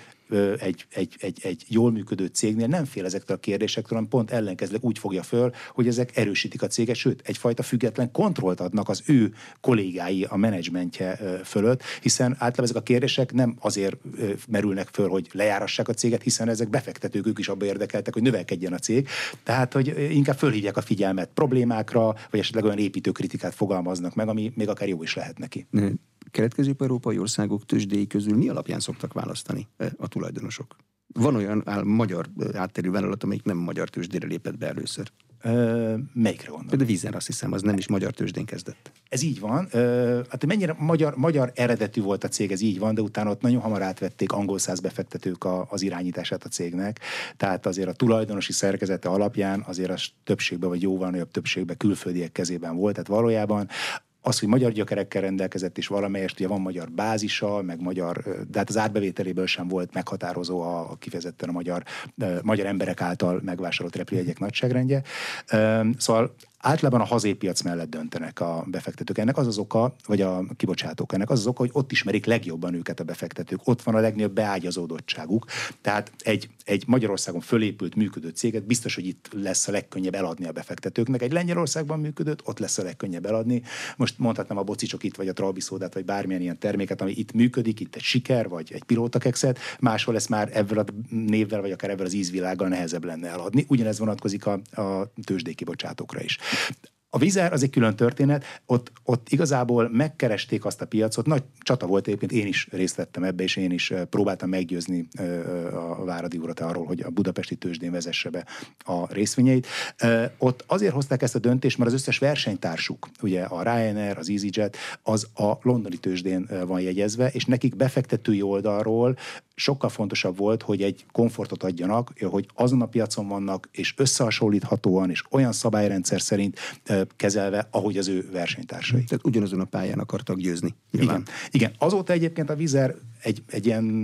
Speaker 2: egy jól működő cégnél nem fél ezektől a kérdésektől, hanem pont ellenkezőleg úgy fogja föl, hogy ezek erősítik a céget, sőt, egyfajta független kontrollt adnak az ő kollégái a menedzsmentje fölött, hiszen általában ezek a kérdések nem azért merülnek föl, hogy lejárassák a céget, hiszen ezek befektetők, ők is abba érdekeltek, hogy növekedjen a cég. Tehát, hogy inkább fölhívják a figyelmet problémákra, vagy esetleg olyan építőkritikát fogalmaznak meg, ami még akár jó is lehet neki.
Speaker 1: Kelet-közép-európai országok tőzsdéi közül mi alapján szoktak választani a tulajdonosok? Van olyan magyar átterű vállalat, amelyik nem magyar tőzsdére lépett be először.
Speaker 2: Melyikre gondolom?
Speaker 1: De Vizer, azt hiszem, az nem is magyar tőzsdén kezdett.
Speaker 2: Ez így van. Hát mennyire magyar eredetű volt a cég, ez így van, de utána ott nagyon hamar átvették angol száz befektetők az irányítását a cégnek. Tehát azért a tulajdonosi szerkezete alapján azért az többségben, vagy jóval nagyobb többségben külföldiek kezében volt. Tehát valójában az, hogy magyar gyökerekkel rendelkezett, és valamelyest ugye van magyar bázisa, meg magyar, de hát az árbevételéből sem volt meghatározó kifejezetten a magyar emberek által megvásárolt repülőjegyek nagyságrendje. Szóval általában a hazépiac mellett döntenek a befektetők. Ennek az az oka, vagy a kibocsátók, ennek az az oka, hogy ott ismerik legjobban őket a befektetők. Ott van a legnagyobb beágyazódottságuk. Tehát egy Magyarországon fölépült, működő céget biztos, hogy itt lesz a legkönnyebb eladni a befektetőknek. Egy Lengyelországban működőt, ott lesz a legkönnyebb eladni. Most mondhatnám a bocicsokit, vagy a tralbiszódát, vagy bármilyen ilyen terméket, ami itt működik, itt egy siker, vagy egy pilótakekszet, máshol lesz már ezzel a névvel, vagy akár ezzel az ízvilággal nehezebb lenne eladni. Ugyanez vonatkozik a tőzsdei kibocsátókra is. A Wizz az egy külön történet, ott igazából megkeresték azt a piacot, nagy csata volt egyébként, én is részt vettem ebbe, és én is próbáltam meggyőzni a Váradi urat arról, hogy a budapesti tőzsdén vezesse be a részvényeit. Ott azért hozták ezt a döntést, mert az összes versenytársuk, ugye a Ryanair, az EasyJet, az a londoni tőzsdén van jegyezve, és nekik befektetői oldalról sokkal fontosabb volt, hogy egy komfortot adjanak, hogy azon a piacon vannak, és összehasonlíthatóan, és olyan szabályrendszer szerint kezelve, ahogy az ő versenytársai.
Speaker 1: Tehát ugyanazon a pályán akartak győzni.
Speaker 2: Igen. Azóta egyébként a Wizz egy ilyen,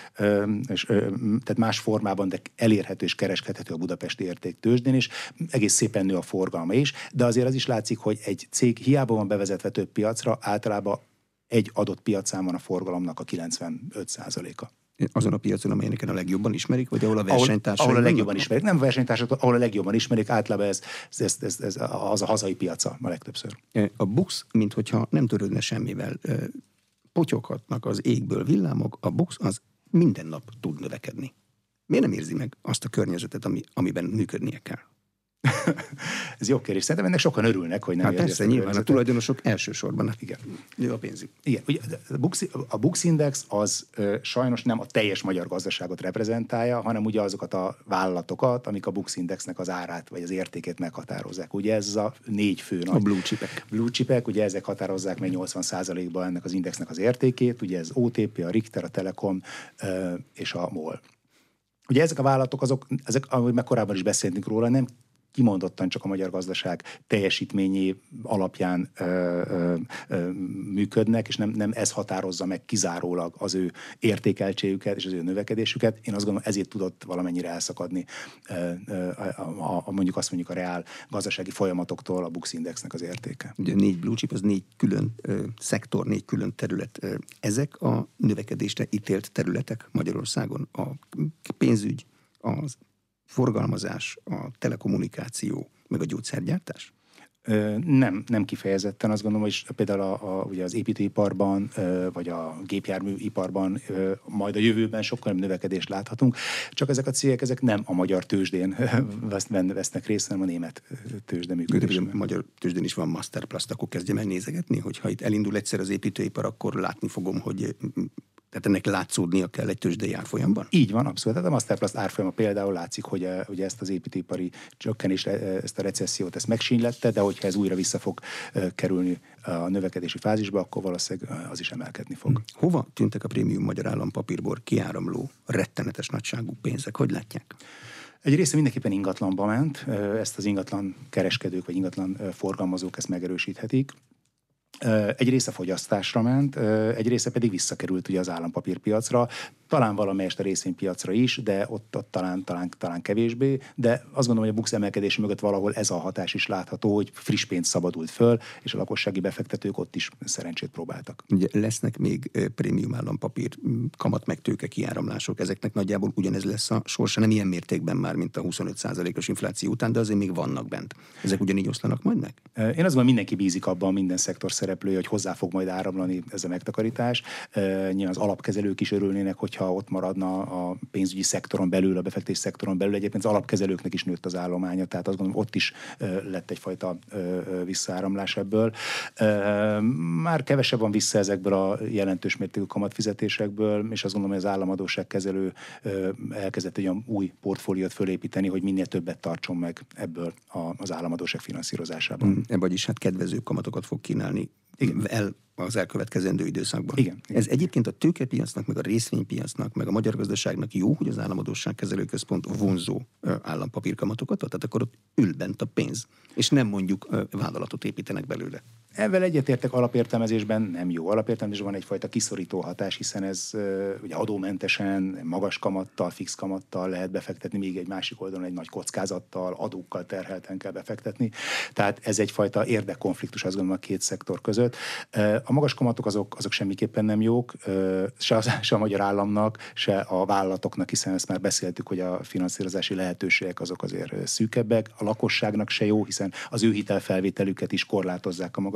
Speaker 2: tehát más formában, de elérhető és kereskedhető a budapesti értéktőzsdén, és egész szépen nő a forgalma is, de azért az is látszik, hogy egy cég hiába van bevezetve több piacra, általában egy adott piacán van a forgalomnak a 95%-a.
Speaker 1: Azon a piacon, amelyeken a legjobban ismerik, vagy ahol a versenytársak?
Speaker 2: Ahol a legjobban ismerik. Nem versenytársak, ahol a legjobban ismerik, általában ez az a hazai piaca a legtöbbször.
Speaker 1: A BUX, minthogyha nem törődne semmivel, potyoghatnak az égből villámok, a BUX az minden nap tud növekedni. Miért nem érzi meg azt a környezetet, amiben működnie kell?
Speaker 2: Ez jó kérdés. Szerintem ennek sokan örülnek, hogy nem
Speaker 1: érzi. Persze, nyilván a tulajdonosok elsősorban.
Speaker 2: Igen.
Speaker 1: Nő a pénzük.
Speaker 2: Igen. Ugye a BUX Index az sajnos nem a teljes magyar gazdaságot reprezentálja, hanem ugye azokat a vállalatokat, amik a BUX Indexnek az árát vagy az értékét meghatározzák. Ugye ez a 4 fő nagy.
Speaker 1: A blue chipek.
Speaker 2: Blue chipek, ugye ezek határozzák meg 80%-ban ennek az indexnek az értékét. Ugye ez OTP, a Richter, a Telekom és a MOL. Ugye ezek a vállalatok, ezek, ahogy meg korábban is beszéltünk róla, nem kimondottan csak a magyar gazdaság teljesítményé alapján működnek, és nem ez határozza meg kizárólag az ő értékeltségüket és az ő növekedésüket. Én azt gondolom, ezért tudott valamennyire elszakadni mondjuk a reál gazdasági folyamatoktól a BUX Indexnek az értéke.
Speaker 1: Ugye 4 blue chip, az 4 külön szektor, 4 külön terület. Ezek a növekedésre ítélt területek Magyarországon? A pénzügy, az forgalmazás, a telekommunikáció, meg a gyógyszergyártás?
Speaker 2: Nem kifejezetten. Azt gondolom, hogy például ugye az építőiparban, vagy a gépjárműiparban majd a jövőben sokkal növekedést láthatunk, csak ezek a cégek ezek nem a magyar tőzsdén vesznek részt, hanem a német tőzsde működésben.
Speaker 1: A magyar tőzsdén is van Masterplast, akkor kezdjem el nézegetni, hogyha itt elindul egyszer az építőipar, akkor látni fogom, hogy tehát ennek látszódnia kell egy tőzsdei árfolyamban?
Speaker 2: Így van, abszolút. Tehát a Masterplast árfolyama például látszik, hogy ugye ezt az építőipari csökkenést, ezt a recessziót, ezt megsínylette, de hogyha ez újra vissza fog kerülni a növekedési fázisba, akkor valószínűleg az is emelkedni fog.
Speaker 1: Hova tűntek a prémium magyar állampapírbor kiáramló, rettenetes nagyságú pénzek? Hogy látják?
Speaker 2: Egy része mindenképpen ingatlanba ment, ezt az ingatlan kereskedők vagy ingatlan forgalmazók ezt megerősíthetik. Egy része fogyasztásra ment, egy része pedig visszakerült ugye az állampapírpiacra, talán valamelyest a részvénypiacra is, de ott talán kevésbé, de azt gondolom, hogy a BUX emelkedése mögött valahol ez a hatás is látható, hogy friss pénz szabadult föl, és a lakossági befektetők ott is szerencsét próbáltak.
Speaker 1: Ugye lesznek még prémium állampapír kamat meg tőke kiáramlások, ezeknek nagyjából ugyanez lesz a sorsa, nem ilyen mértékben már, mint a 25%-os infláció után, de azért még vannak bent. Ezek ugyanígy oszlanak majd meg?
Speaker 2: Én azt gondolom, mindenki bízik abban, minden szektor szereplője, hogy hozzá fog majd áramlani ez a megtakarítás. Nyilván az alapkezelők is örülnének, hogyha ott maradna a pénzügyi szektoron belül, a befektetési szektoron belül. Egyébként az alapkezelőknek is nőtt az állománya, tehát azt gondolom, ott is lett egyfajta visszaáramlás ebből. Már kevesebb van vissza ezekből a jelentős mértékű kamatfizetésekből, és azt gondolom, hogy az államadósságkezelő elkezdett egy olyan új portfóliót fölépíteni, hogy minél többet tartson meg ebből az államadósság finanszírozásában.
Speaker 1: Vagyis hát kedvező kamatokat fog kínálni az elkövetkezendő időszakban.
Speaker 2: Igen.
Speaker 1: Ez egyébként a tőkepiacnak, meg a részvénypiacnak, meg a magyar gazdaságnak jó, hogy az Államadósságkezelő Központ vonzó állampapírkamatokat ad, tehát akkor ott ül bent a pénz, és nem mondjuk vállalatot építenek belőle.
Speaker 2: Ezzel egyetértek, alapértelmezésben nem jó. Alapértelmezésben van egyfajta kiszorító hatás, hiszen ez ugye adómentesen, magas kamattal, fix kamattal lehet befektetni, még egy másik oldalon egy nagy kockázattal, adókkal terhelten kell befektetni. Tehát ez egyfajta érdekkonfliktus, azt gondolom, a két szektor között. A magas kamatok azok semmiképpen nem jók, se a magyar államnak, se a vállalatoknak, hiszen ezt már beszéltük, hogy a finanszírozási lehetőségek azok azért szűkebbek, a lakosságnak se jó, hiszen az ő hitelfelvételüket is korlátozzák a magas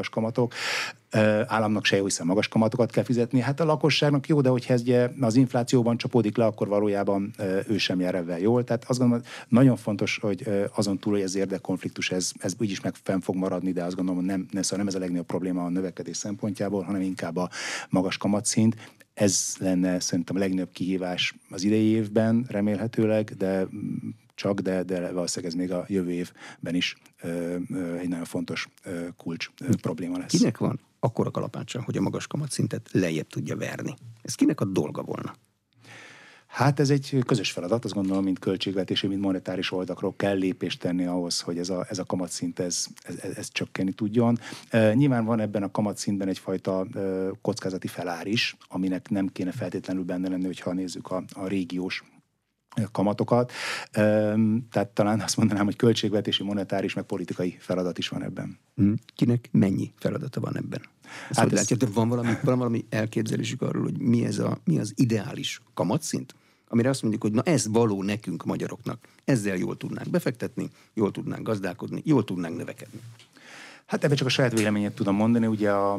Speaker 2: magas kamatok. Államnak se jó, hiszen magas kamatokat kell fizetni. Hát a lakosságnak jó, de hogyha ez az inflációban csapódik le, akkor valójában ő sem jár ebben jól. Tehát azt gondolom, nagyon fontos, hogy azon túl, hogy ez érdekkonfliktus, ez úgyis meg fenn fog maradni, de azt gondolom, hogy nem ez a legnagyobb probléma a növekedés szempontjából, hanem inkább a magas kamatszint. Ez lenne szerintem a legnagyobb kihívás az idei évben remélhetőleg, de valószínűleg ez még a jövő évben is egy nagyon fontos kulcs probléma lesz.
Speaker 1: Kinek van akkora kalapácsa, hogy a magas kamatszintet lejjebb tudja verni? Ez kinek a dolga volna?
Speaker 2: Hát ez egy közös feladat, azt gondolom, mint költségvetési, mint monetáris oldakról kell lépést tenni ahhoz, hogy ez a kamatszint ez csökkenni tudjon. Nyilván van ebben a kamatszintben egyfajta kockázati felár is, aminek nem kéne feltétlenül benne lenni, hogyha nézzük a régiós kamatokat. Tehát talán azt mondanám, hogy költségvetési, monetáris, meg politikai feladat is van ebben.
Speaker 1: Kinek mennyi feladata van ebben? Hát látja, van valami elképzelésük arról, hogy mi az ideális kamatszint, amire azt mondjuk, hogy na ez való nekünk, magyaroknak. Ezzel jól tudnánk befektetni, jól tudnánk gazdálkodni, jól tudnánk növekedni.
Speaker 2: Hát ebben csak a saját véleményet tudom mondani, ugye a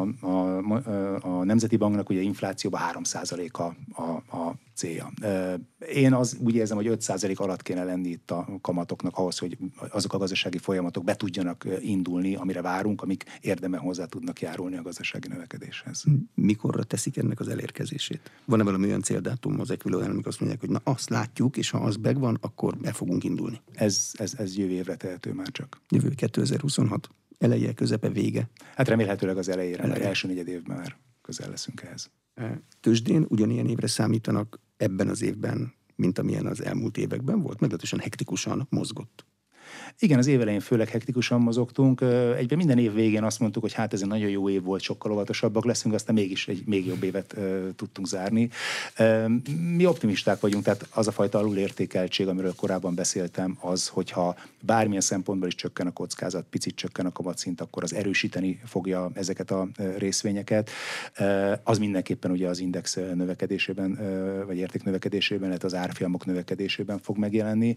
Speaker 2: a Nemzeti Banknak ugye inflációban 3% a célja. Én úgy érzem, hogy 5% alatt kéne lenni itt a kamatoknak ahhoz, hogy azok a gazdasági folyamatok be tudjanak indulni, amire várunk, amik érdemben hozzá tudnak járulni a gazdasági növekedéshez.
Speaker 1: Mikorra teszik ennek az elérkezését? Van-e valami olyan céldátum az ekvilóan, amikor azt mondják, hogy na azt látjuk, és ha az megvan, akkor el fogunk indulni?
Speaker 2: Ez jövő évre tehető már csak.
Speaker 1: Jövő 2026. Eleje, közepe, vége?
Speaker 2: Hát remélhetőleg az elejére, mert első negyed évben már közel leszünk ehhez.
Speaker 1: Tőzsdén ugyanilyen évre számítanak ebben az évben, mint amilyen az elmúlt években volt? Meglehetősen hektikusan mozgott.
Speaker 2: Igen, az év elején főleg hektikusan mozogtunk. Egyben minden év végén azt mondtuk, hogy hát ez egy nagyon jó év volt, sokkal óvatosabbak leszünk, aztán mégis egy még jobb évet tudtunk zárni. Mi optimisták vagyunk, tehát az a fajta alulértékeltség, amiről korábban beszéltem, az, hogyha bármilyen szempontból is csökken a kockázat, picit csökken a kamatszint, akkor az erősíteni fogja ezeket a részvényeket. Az mindenképpen ugye az index növekedésében, vagy érték növekedésében, illetve az árfolyamok növekedésében fog megjelenni.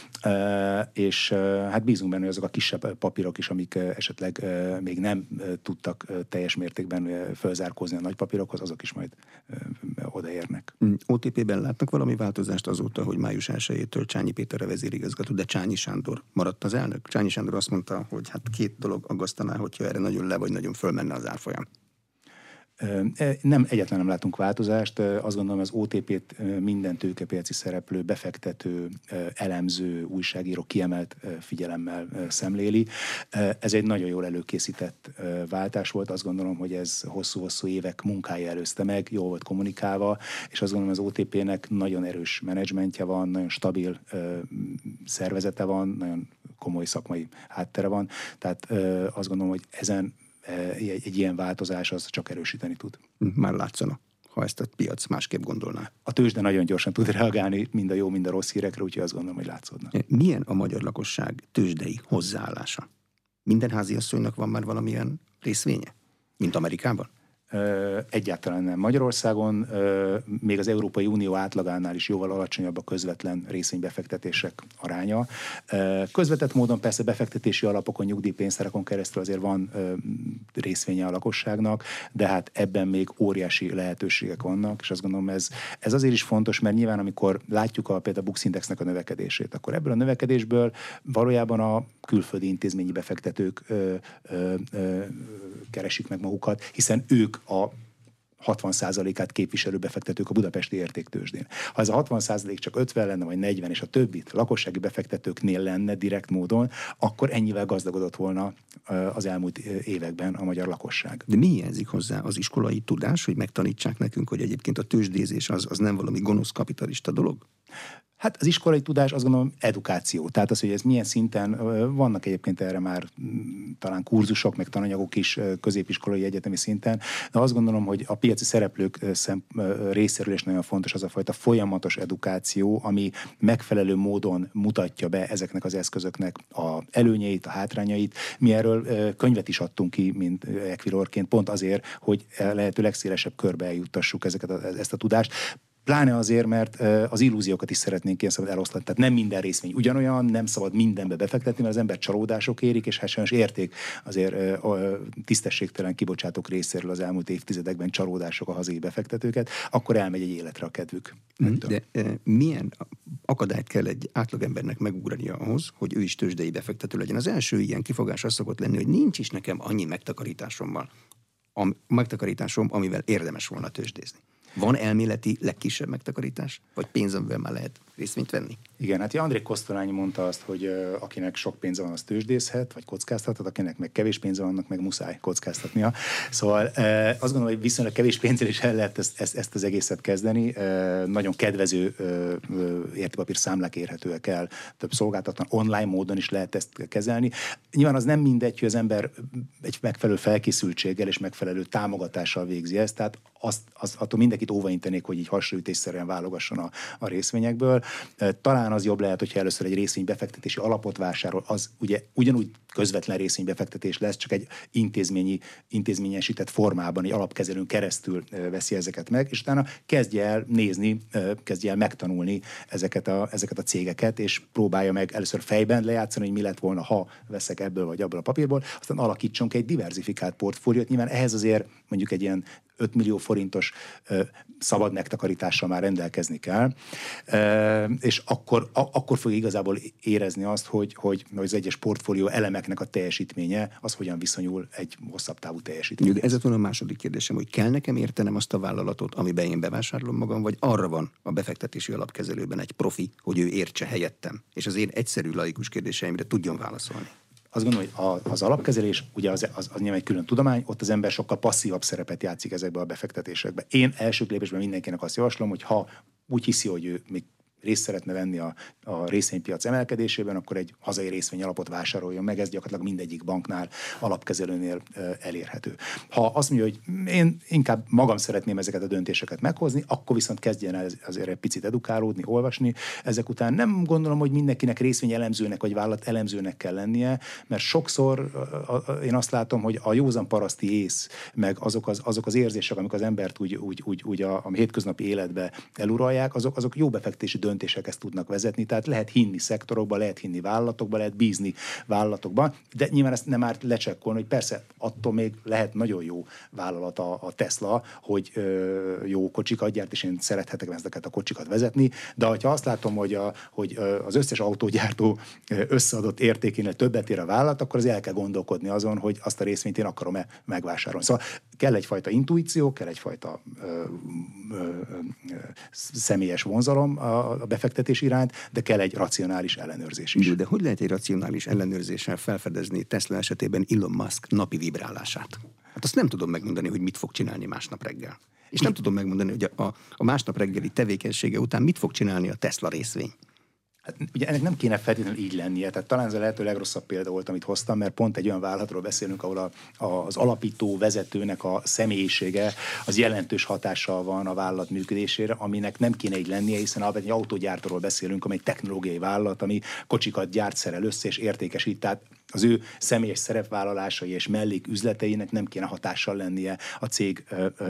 Speaker 2: És hát bízunk benne, hogy azok a kisebb papírok is, amik esetleg még nem tudtak teljes mértékben fölzárkózni a nagy papírokhoz, azok is majd odaérnek.
Speaker 1: OTP-ben látnak valami változást azóta, hogy május 1-től Csányi Péter a vezérigazgató, de Csányi Sándor maradt az elnök? Csányi Sándor azt mondta, hogy hát két dolog aggasztaná, hogyha erre nagyon le vagy nagyon fölmenne az árfolyam.
Speaker 2: Nem, egyáltalán nem látunk változást. Azt gondolom, az OTP-t minden tőkepiaci szereplő, befektető, elemző, újságíró kiemelt figyelemmel szemléli. Ez egy nagyon jól előkészített váltás volt. Azt gondolom, hogy ez hosszú-hosszú évek munkája előzte meg, jól volt kommunikálva, és azt gondolom, az OTP-nek nagyon erős menedzsmentje van, nagyon stabil szervezete van, nagyon komoly szakmai háttere van. Tehát azt gondolom, hogy ezen egy ilyen változás az csak erősíteni tud.
Speaker 1: Már látszana, ha ezt a piac másképp gondolná.
Speaker 2: A tőzsde nagyon gyorsan tud reagálni mind a jó, mind a rossz hírekre, úgyhogy azt gondolom, hogy látszódna.
Speaker 1: Milyen a magyar lakosság tőzsdei hozzáállása? Minden háziasszonynak van már valamilyen részvénye, mint Amerikában?
Speaker 2: Egyáltalán nem. Magyarországon még az Európai Unió átlagánál is jóval alacsonyabb a közvetlen részvénybefektetések aránya. Közvetett módon persze befektetési alapokon, nyugdíjpénztárakon keresztül azért van részvénye a lakosságnak, de hát ebben még óriási lehetőségek vannak, és azt gondolom ez azért is fontos, mert nyilván amikor látjuk például a Bux Indexnek a növekedését, akkor ebből a növekedésből valójában a külföldi intézményi befektetők keresik meg magukat, hiszen ők a 60%-át képviselő befektetők a budapesti értéktőzsdén. Ha ez a 60% csak 50 lenne, vagy 40, és a többit lakossági befektetőknél lenne direkt módon, akkor ennyivel gazdagodott volna az elmúlt években a magyar lakosság.
Speaker 1: De mi hiányzik hozzá? Az iskolai tudás, hogy megtanítsák nekünk, hogy egyébként a tőzsdézés az nem valami gonosz kapitalista dolog?
Speaker 2: Hát az iskolai tudás, azt gondolom, edukáció. Tehát az, hogy ez milyen szinten, vannak egyébként erre már talán kurzusok, meg tananyagok is középiskolai, egyetemi szinten, de azt gondolom, hogy a piaci szereplők részéről is nagyon fontos az a fajta folyamatos edukáció, ami megfelelő módon mutatja be ezeknek az eszközöknek a előnyeit, a hátrányait. Mi erről könyvet is adtunk ki, mint Equilorként, pont azért, hogy lehető legszélesebb körbe eljuttassuk ezt a tudást. Pláne azért, mert az illúziókat is szeretnénk ilyen szabad eloszlatni. Tehát nem minden részvény ugyanolyan, nem szabad mindenbe befektetni, mert az ember csalódások érik, és hát sajnos érték azért tisztességtelen kibocsátók részéről az elmúlt évtizedekben csalódások a hazai befektetőket, akkor elmegy egy életre a kedvük.
Speaker 1: De milyen akadályt kell egy átlagembernek megugrania ahhoz, hogy ő is tőzsdei befektető legyen? Az első ilyen kifogás az szokott lenni, hogy nincs is nekem annyi megtakarításom, amivel érdemes volna tőzsdézni. Van elméleti legkisebb megtakarítás? Vagy pénz, amivel már lehet részvényt venni?
Speaker 2: Igen, hát André Kosztolányi mondta azt, hogy akinek sok pénze van, az tőzsdézhet, vagy kockáztathat, akinek meg kevés pénze van, meg muszáj kockáztatnia. Szóval azt gondolom, hogy viszonylag kevés pénzzel is el lehet ezt az egészet kezdeni. Nagyon kedvező értékpapír számlák érhetőek el, több szolgáltatlan, online módon is lehet ezt kezelni. Nyilván az nem mindegy, hogy az ember egy megfelelő felkészültséggel és megfelelő támogatással végzi ezt, tehát attól mindenkit óvaintenék, hogy így hasraütésszerűen válogasson a részvényekből. Talán az jobb lehet, hogyha először egy részvénybefektetési alapot vásárol, az ugye ugyanúgy közvetlen részvénybefektetés lesz, csak egy intézményesített formában, egy alapkezelőn keresztül veszi ezeket meg, és utána kezdje el nézni, kezdje el megtanulni ezeket a cégeket, és próbálja meg először fejben lejátszani, hogy mi lett volna, ha veszek ebből vagy abból a papírból, aztán alakítson ki egy diversifikált portfóliót. Nyilván ehhez azért mondjuk egy ilyen 5 millió forintos szabad megtakarítással már rendelkezni kell, és akkor fog igazából érezni azt, hogy az egyes portfólió elemeknek a teljesítménye, az hogyan viszonyul egy hosszabb távú teljesítményhez.
Speaker 1: Ez a második kérdésem, hogy kell nekem értenem azt a vállalatot, amiben én bevásárolom magam, vagy arra van a befektetési alapkezelőben egy profi, hogy ő értse helyettem, és az én egyszerű laikus kérdéseimre tudjon válaszolni.
Speaker 2: Azt gondolom, hogy az alapkezelés, ugye az nyilván egy külön tudomány, ott az ember sokkal passzívabb szerepet játszik ezekbe a befektetésekbe. Én első lépésben mindenkinek azt javaslom, hogy ha úgy hiszi, hogy ő még részt szeretne venni a részvénypiac emelkedésében, akkor egy hazai részvény alapot vásároljon meg, ez gyakorlatilag mindegyik banknál, alapkezelőnél elérhető. Ha azt mondja, hogy én inkább magam szeretném ezeket a döntéseket meghozni, akkor viszont kezdjen el azért egy picit edukálódni, olvasni. Ezek után nem gondolom, hogy mindenkinek részvényelemzőnek vagy vállalat elemzőnek kell lennie, mert sokszor én azt látom, hogy a józan paraszti ész, meg azok az érzések, amik az embert úgy a hétköznapi életbe eluralják, azok jó befektetési döntésekhez tudnak vezetni, tehát lehet hinni szektorokba, lehet hinni vállalatokba, lehet bízni vállalatokba, de nyilván ezt nem árt lecsekkolni, hogy persze attól még lehet nagyon jó vállalat a Tesla, hogy jó kocsikat gyárt, és én szerethetek ezeket a kocsikat vezetni, de ha azt látom, hogy az összes autógyártó összeadott értékénél többet ér a vállalat, akkor az el kell gondolkodni azon, hogy azt a részvényt én akarom-e megvásárolni. Szóval kell egyfajta intuíció, kell egyfajta személyes vonzalom a befektetés iránt, de kell egy racionális ellenőrzés is.
Speaker 1: De hogy lehet egy racionális ellenőrzéssel felfedezni Tesla esetében Elon Musk napi vibrálását? Hát azt nem tudom megmondani, hogy mit fog csinálni másnap reggel. És nem tudom megmondani, hogy a másnap reggeli tevékenysége után mit fog csinálni a Tesla részvény.
Speaker 2: Hát ugye ennek nem kéne feltétlenül így lennie, tehát talán ez a lehető legrosszabb példa volt, amit hoztam, mert pont egy olyan vállalatról beszélünk, ahol az alapító vezetőnek a személyisége az jelentős hatással van a vállalat működésére, aminek nem kéne így lennie, hiszen egy autógyártóról beszélünk, ami egy technológiai vállalat, ami kocsikat gyárt, szerel össze és értékesít, tehát az ő személyes szerepvállalásai és melléküzleteinek nem kéne hatással lennie a cég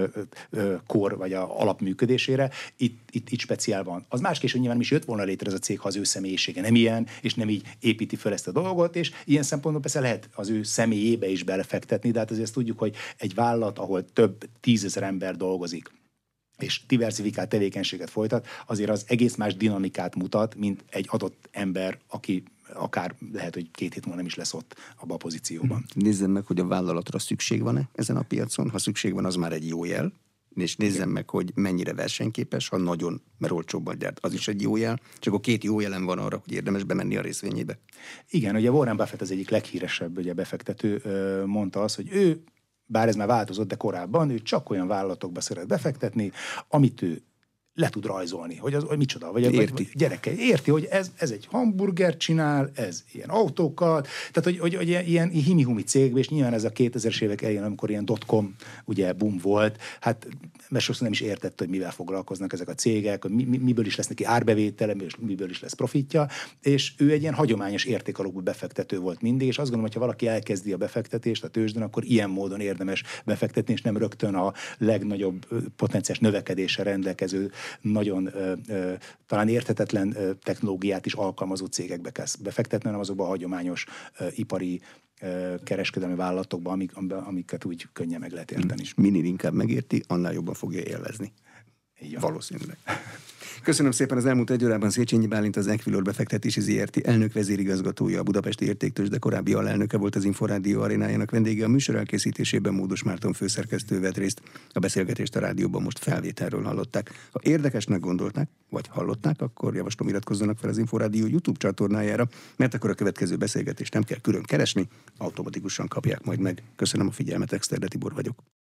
Speaker 2: kor vagy a alapműködésére. Itt speciál van. Az más kérdés, hogy nyilván is jött volna létre ez a cég, ha az ő személyisége nem ilyen, és nem így építi fel ezt a dolgot, és ilyen szempontból persze lehet az ő személyébe is belefektetni, de hát azért ezt tudjuk, hogy egy vállalat, ahol több 10 000 ember dolgozik, és diversifikált tevékenységet folytat, azért az egész más dinamikát mutat, mint egy adott ember, aki akár lehet, hogy 2 hét múlva nem is lesz ott abban a pozícióban.
Speaker 1: Nézzem meg, hogy a vállalatra szükség van-e ezen a piacon. Ha szükség van, az már egy jó jel. És nézzem meg, hogy mennyire versenyképes, ha nagyon, mert olcsóbban gyárt, az is egy jó jel. Csak a 2 jó jelen van arra, hogy érdemes bemenni a részvényébe.
Speaker 2: Igen, ugye Warren Buffett az egyik leghíresebb ugye, befektető mondta azt, hogy ő, bár ez már változott, de korábban ő csak olyan vállalatokba szeret befektetni, amit ő le tud rajzolni, hogy micsoda, vagy gyerekei érti, hogy ez egy hamburger csinál, ez ilyen autókat, tehát hogy ilyen himi-humi cég, és nyilván ez a 2000-es évek elején, amikor ilyen .com ugye boom volt, hát mert sokszor nem is értett, hogy mivel foglalkoznak ezek a cégek, hogy miből is lesz neki árbevétele, miből is lesz profitja, és ő egy ilyen hagyományos értékalapú befektető volt mindig, és azt gondolom, hogy ha valaki elkezdi a befektetést a tőzsdén, akkor ilyen módon érdemes befektetni, és nem rögtön a legnagyobb potenciális növekedéssel rendelkező nagyon talán érthetetlen technológiát is alkalmazó cégekbe kell befektetni, hanem azokban a hagyományos ipari kereskedelmi vállalatokba, amiket úgy könnyen meg lehet érteni.
Speaker 1: És minél inkább megérti, annál jobban fogja élvezni. Valószínűleg. Köszönöm szépen, az elmúlt egy órában Széchenyi Bálint, az Equilor befektetési ZRT elnök vezérigazgatója, a Budapesti Értéktőzsde korábbi alelnöke volt, az Inforádió arénájának vendége. A műsor elkészítésében Módos Márton főszerkesztő vett részt. A beszélgetést a rádióban most felvételről hallották. Ha érdekesnek gondolták, vagy hallották, akkor javaslom, iratkozzanak fel az Inforádió YouTube csatornájára, mert akkor a következő beszélgetést nem kell külön keresni, automatikusan kapják majd meg. Köszönöm a figyelmet, Exterde Tibor vagyok.